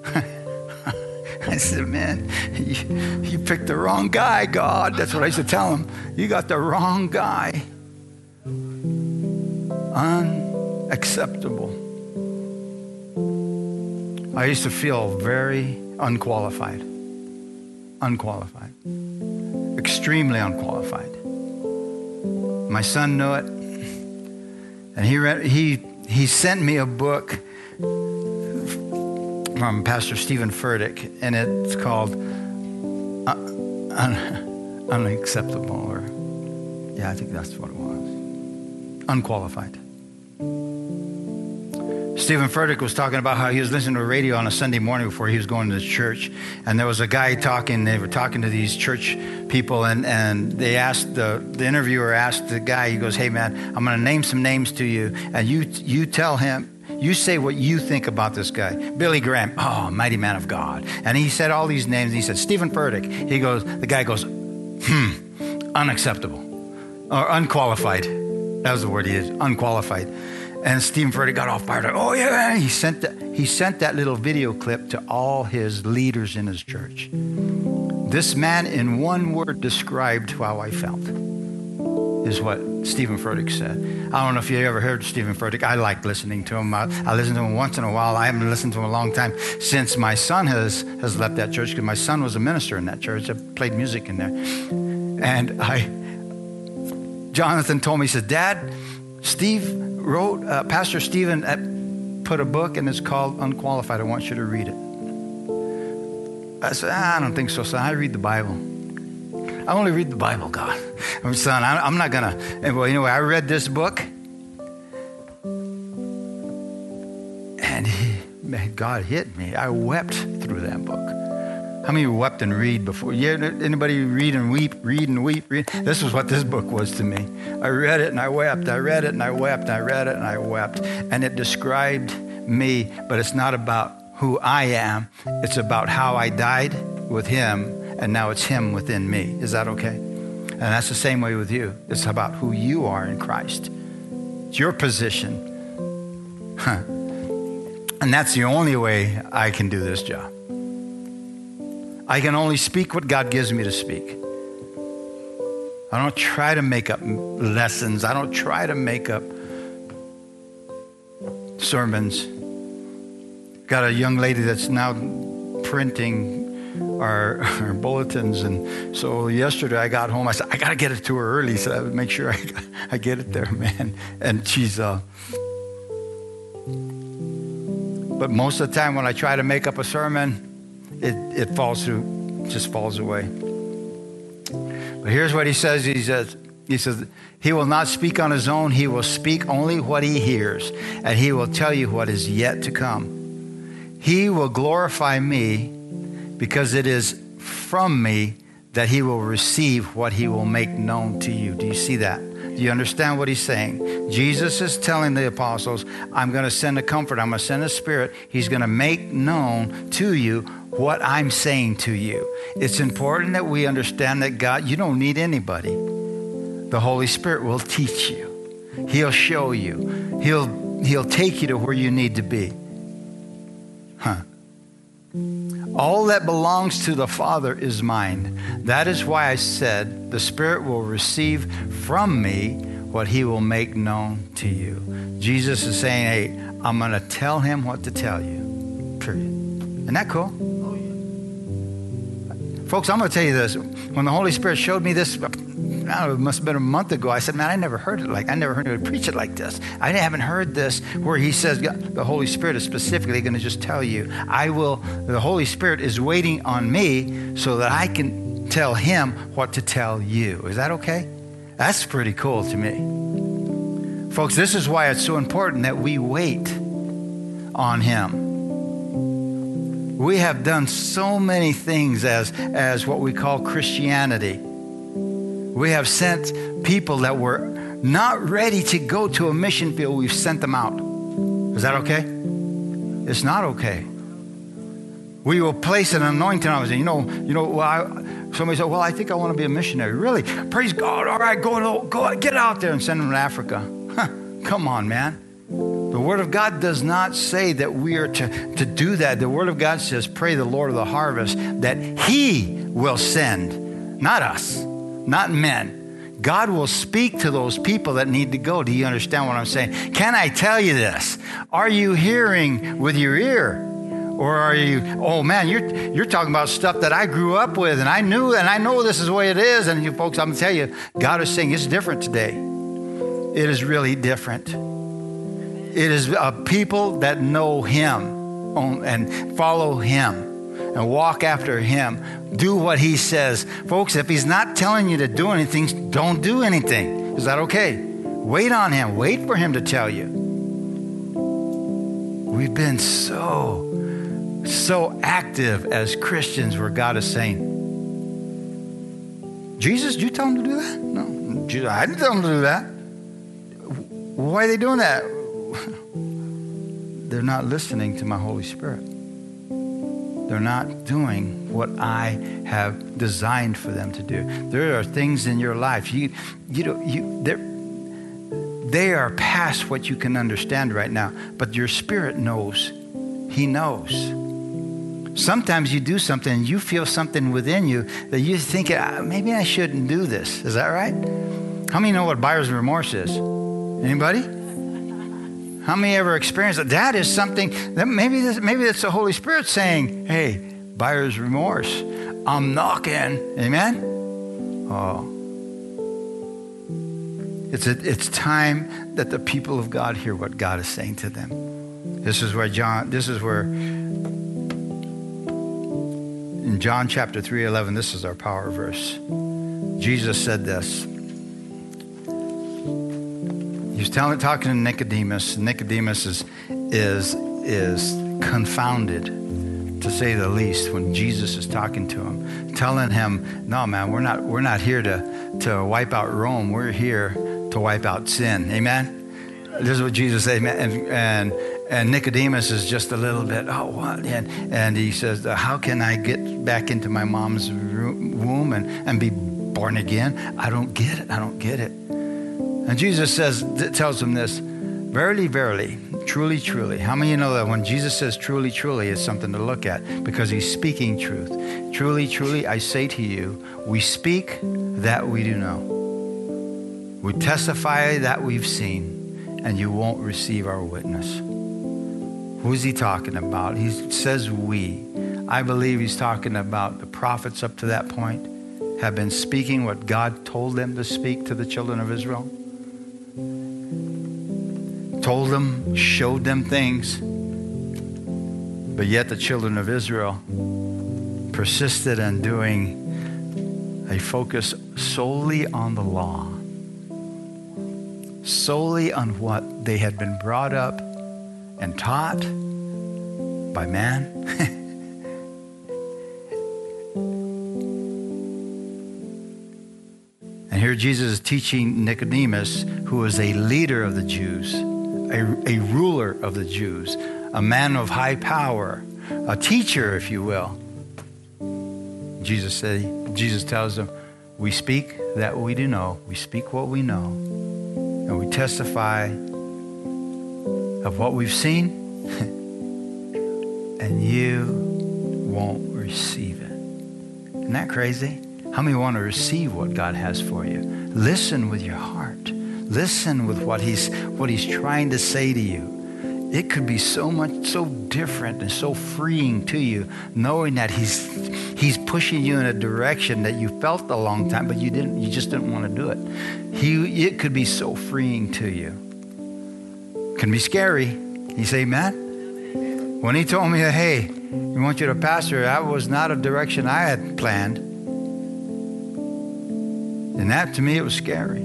I said, man, you picked the wrong guy, God. That's what I used to tell him. You got the wrong guy. Unacceptable. I used to feel very unqualified. Unqualified. Extremely unqualified. My son knew it. And he sent me a book from Pastor Stephen Furtick, and it's called Unacceptable, I think that's what it was. Unqualified. Stephen Furtick was talking about how he was listening to the radio on a Sunday morning before he was going to church, and there was a guy talking. They were talking to these church people, and they asked the interviewer asked the guy. He goes, "Hey man, I'm going to name some names to you, and you tell him." You say what you think about this guy. Billy Graham, mighty man of God. And he said all these names. He said, Stephen Furtick. The guy goes, unacceptable. Or unqualified. That was the word he used, unqualified. And Stephen Furtick got all fired up. Oh yeah, he sent that little video clip to all his leaders in his church. This man in one word described how I felt, is what Stephen Furtick said. I don't know if you ever heard Stephen Furtick. I like listening to him. I listen to him once in a while. I haven't listened to him a long time since my son has left that church, because my son was a minister in that church. I played music in there. And Jonathan told me, he said, Dad, Pastor Stephen put a book and it's called Unqualified. I want you to read it. I said, I don't think so, son. I read the Bible. I only read the Bible, God. Son, I'm not going to. Well, I read this book. man, God hit me. I wept through that book. How many of you wept and read before? Yeah, anybody read and weep, read and weep, read? This is what this book was to me. I read it and I wept. I read it and I wept. I read it and I wept. And it described me, but it's not about who I am. It's about how I died with him, and now it's him within me. Is that okay? And that's the same way with you. It's about who you are in Christ. It's your position. And that's the only way I can do this job. I can only speak what God gives me to speak. I don't try to make up lessons. I don't try to make up sermons. Got a young lady that's now printing our bulletins. And so yesterday I got home. I said, I got to get it to her early so I would make sure I get it there, man. And she's... But most of the time when I try to make up a sermon, it falls through, just falls away. But here's what he says. He says, he will not speak on his own. He will speak only what he hears, and he will tell you what is yet to come. He will glorify me because it is from me that he will receive what he will make known to you. Do you see that? Do you understand what he's saying? Jesus is telling the apostles, I'm going to send a comfort. I'm going to send a spirit. He's going to make known to you what I'm saying to you. It's important that we understand that God, you don't need anybody. The Holy Spirit will teach you. He'll show you. He'll take you to where you need to be. All that belongs to the Father is mine. That is why I said the Spirit will receive from me what he will make known to you. Jesus is saying, hey, I'm going to tell him what to tell you. Period. Isn't that cool? Oh, yeah. Folks, I'm going to tell you this. When the Holy Spirit showed me this, I don't know, it must have been a month ago, I said, man, I never heard it I never heard him preach it like this. I haven't heard this where he says the Holy Spirit is specifically going to just tell you. The Holy Spirit is waiting on me so that I can tell him what to tell you. Is that okay? That's pretty cool to me. Folks, this is why it's so important that we wait on him. We have done so many things as what we call Christianity. We have sent people that were not ready to go to a mission field. We've sent them out. Is that okay? It's not okay. We will place an anointing on us. Somebody said, well, I think I want to be a missionary. Really? Praise God. All right, go get out there and send them to Africa. Come on, man. The Word of God does not say that we are to do that. The Word of God says, pray the Lord of the harvest that he will send, not us. Not men. God will speak to those people that need to go. Do you understand what I'm saying? Can I tell you this? Are you hearing with your ear? Or are you, oh man, you're talking about stuff that I grew up with and I knew and I know this is the way it is. And you folks, I'm going to tell you, God is saying it's different today. It is really different. It is a people that know him and follow him and walk after him. Do what he says. Folks, if he's not telling you to do anything, don't do anything. Is that okay? Wait on him. Wait for him to tell you. We've been so active as Christians where God is saying, Jesus, did you tell him to do that? No, Jesus, I didn't tell him to do that. Why are they doing that? They're not listening to my Holy Spirit. They're not doing what I have designed for them to do. There are things in your life they are past what you can understand right now, but your spirit knows. He knows. Sometimes you do something and you feel something within you that you think, maybe I shouldn't do this. Is that right? How many know what buyer's remorse is? Anybody? How many ever experienced that? That is something that maybe that's the Holy Spirit saying, hey, buyer's remorse. I'm knocking. Amen? Oh. It's time that the people of God hear what God is saying to them. This is where in John chapter 3:11, this is our power verse. Jesus said this. He was talking to Nicodemus. Nicodemus is is confounded, to say the least, when Jesus is talking to him, telling him, no, man, we're not here to wipe out Rome. We're here to wipe out sin. Amen? This is what Jesus said. And Nicodemus is just a little bit, oh, what? And he says, how can I get back into my mom's womb and be born again? I don't get it. I don't get it. And Jesus tells him this, verily, verily, truly, truly. How many of you know that when Jesus says truly, truly, it's something to look at because he's speaking truth. Truly, truly, I say to you, we speak that we do know. We testify that we've seen, and you won't receive our witness. Who is he talking about? He says we. I believe he's talking about the prophets up to that point have been speaking what God told them to speak to the children of Israel. Told them, showed them things, but yet the children of Israel persisted in doing a focus solely on the law, solely on what they had been brought up and taught by man. And here Jesus is teaching Nicodemus, who is a leader of the Jews, a ruler of the Jews, a man of high power, a teacher, if you will. Jesus tells him, we speak that we do know. We speak what we know. And we testify of what we've seen. And you won't receive it. Isn't that crazy? How many want to receive what God has for you? Listen with your heart. Listen with what he's trying to say to you. It could be so different and so freeing to you, knowing that he's pushing you in a direction that you felt a long time, but you just didn't want to do it. It could be so freeing to you. It can be scary. You say, amen? When he told me, hey, we want you to pastor, that was not a direction I had planned. And that, to me, it was scary.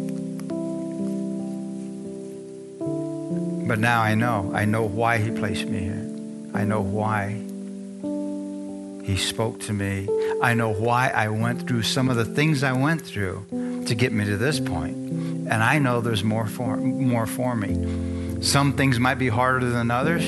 But now I know why he placed me here. I know why he spoke to me. I know why I went through some of the things I went through to get me to this point. And I know there's more for me. Some things might be harder than others,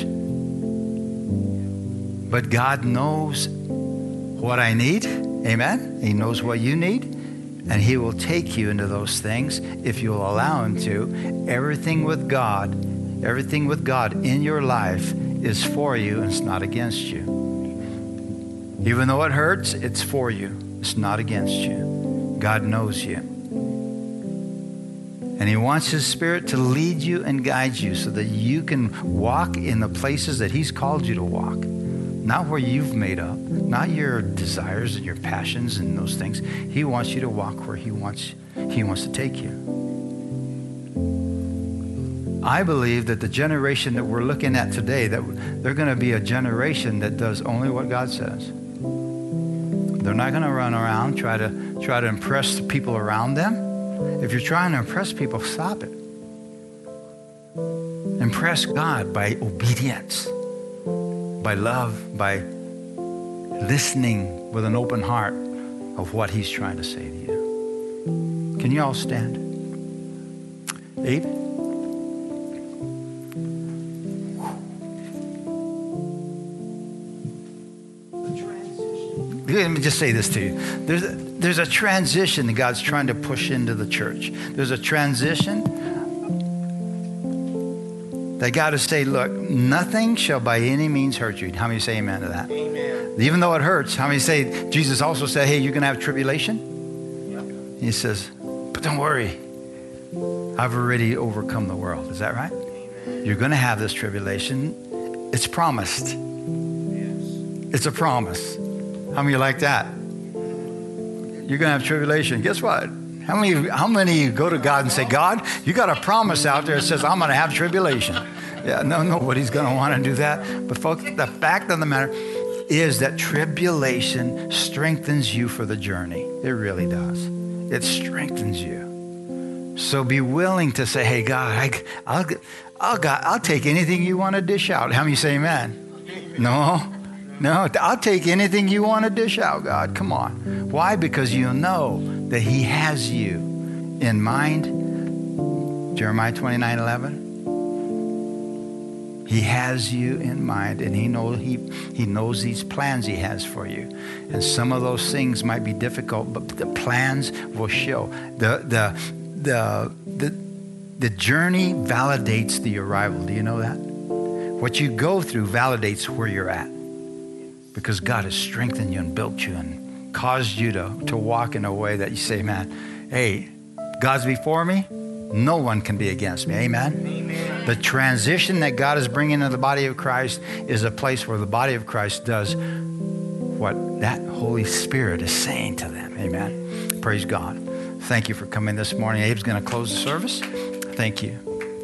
but God knows what I need. Amen? He knows what you need. And he will take you into those things if you'll allow him to. Everything with God in your life is for you and it's not against you. Even though it hurts, it's for you. It's not against you. God knows you. And he wants his Spirit to lead you and guide you so that you can walk in the places that he's called you to walk. Not where you've made up, not your desires and your passions and those things. He wants you to walk where he wants to take you. I believe that the generation that we're looking at today, that they're going to be a generation that does only what God says. They're not going to run around, try to impress the people around them. If you're trying to impress people, stop it. Impress God by obedience, by love, by listening with an open heart of what he's trying to say to you. Can you all stand? Abe? Let me just say this to you. There's a transition that God's trying to push into the church. There's a transition that God is saying, look, nothing shall by any means hurt you. How many say amen to that? Amen. Even though it hurts, how many say, Jesus also said, hey, you're going to have tribulation? Yep. He says, but don't worry. I've already overcome the world. Is that right? Amen. You're going to have this tribulation. It's promised. Yes. It's a promise. How many like that? You're going to have tribulation. Guess what? How many go to God and say, God, you got a promise out there that says I'm going to have tribulation? Yeah, no, nobody's going to want to do that. But folks, the fact of the matter is that tribulation strengthens you for the journey. It really does. It strengthens you. So be willing to say, hey, God, I'll take anything you want to dish out. How many say amen? No, I'll take anything you want to dish out, God. Come on. Why? Because you know that he has you in mind. Jeremiah 29:11. He has you in mind, and he knows these plans he has for you. And some of those things might be difficult, but the plans will show. The journey validates the arrival. Do you know that? What you go through validates where you're at, because God has strengthened you and built you and caused you to walk in a way that you say, man, hey, God's before me. No one can be against me. Amen? Amen. The transition that God is bringing into the body of Christ is a place where the body of Christ does what that Holy Spirit is saying to them. Amen. Praise God. Thank you for coming this morning. Abe's going to close the service. Thank you.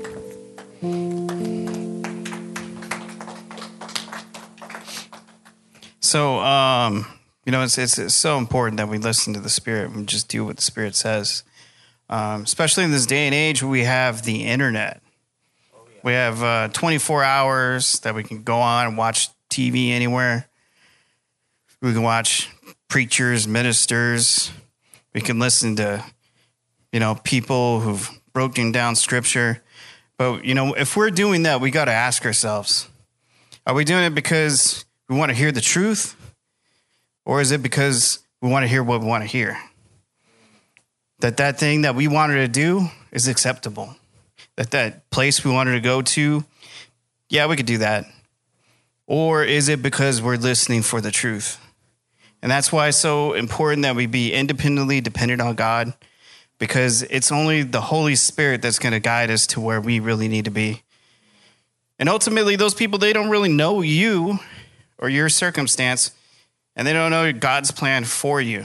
So, it's so important that we listen to the Spirit and just do what the Spirit says. Especially in this day and age where we have the internet. We have 24 hours that we can go on and watch TV anywhere. We can watch preachers, ministers. We can listen to, people who've broken down scripture. But, if we're doing that, we got to ask ourselves, are we doing it because we want to hear the truth? Or is it because we want to hear what we want to hear? That thing that we wanted to do is acceptable. That place we wanted to go to, yeah, we could do that. Or is it because we're listening for the truth? And that's why it's so important that we be independently dependent on God, because it's only the Holy Spirit that's going to guide us to where we really need to be. And ultimately, those people, they don't really know you or your circumstance, and they don't know God's plan for you.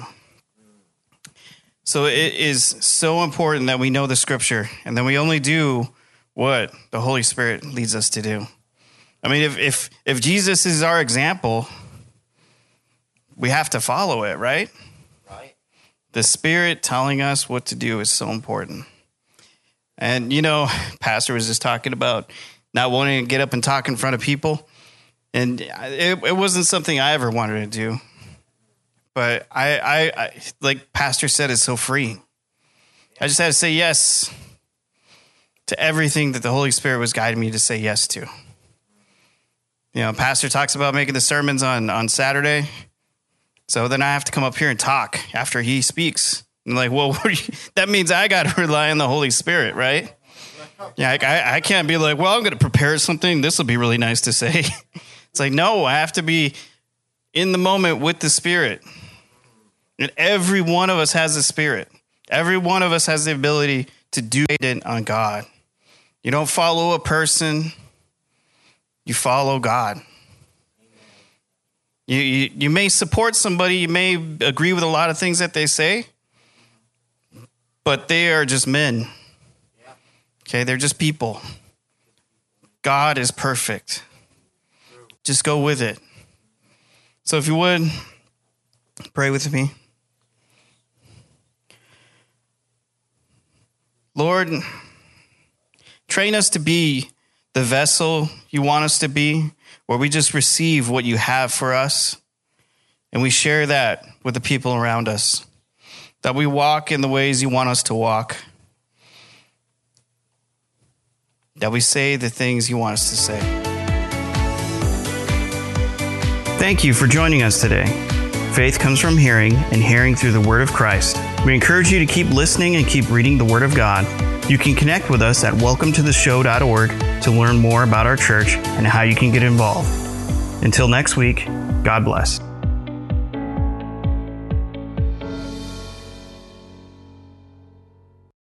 So it is so important that we know the scripture, and then we only do what the Holy Spirit leads us to do. I mean, if Jesus is our example, we have to follow it, right? Right. The Spirit telling us what to do is so important. And, Pastor was just talking about not wanting to get up and talk in front of people. And it wasn't something I ever wanted to do. But I like Pastor said, it's so freeing. I just had to say yes to everything that the Holy Spirit was guiding me to say yes to. Pastor talks about making the sermons on Saturday. So then I have to come up here and talk after he speaks. And like, well, that means I got to rely on the Holy Spirit, right? Yeah, I can't be like, well, I'm going to prepare something. This will be really nice to say. It's like, no, I have to be in the moment with the Spirit. And every one of us has a Spirit. Every one of us has the ability to do it on God. You don't follow a person, you follow God. You may support somebody, you may agree with a lot of things that they say, but they are just men. Okay, they're just people. God is perfect. Just go with it. So if you would, pray with me. Lord, train us to be the vessel you want us to be, where we just receive what you have for us, and we share that with the people around us, that we walk in the ways you want us to walk, that we say the things you want us to say. Thank you for joining us today. Faith comes from hearing, and hearing through the Word of Christ. We encourage you to keep listening and keep reading the Word of God. You can connect with us at welcometotheshow.org to learn more about our church and how you can get involved. Until next week, God bless.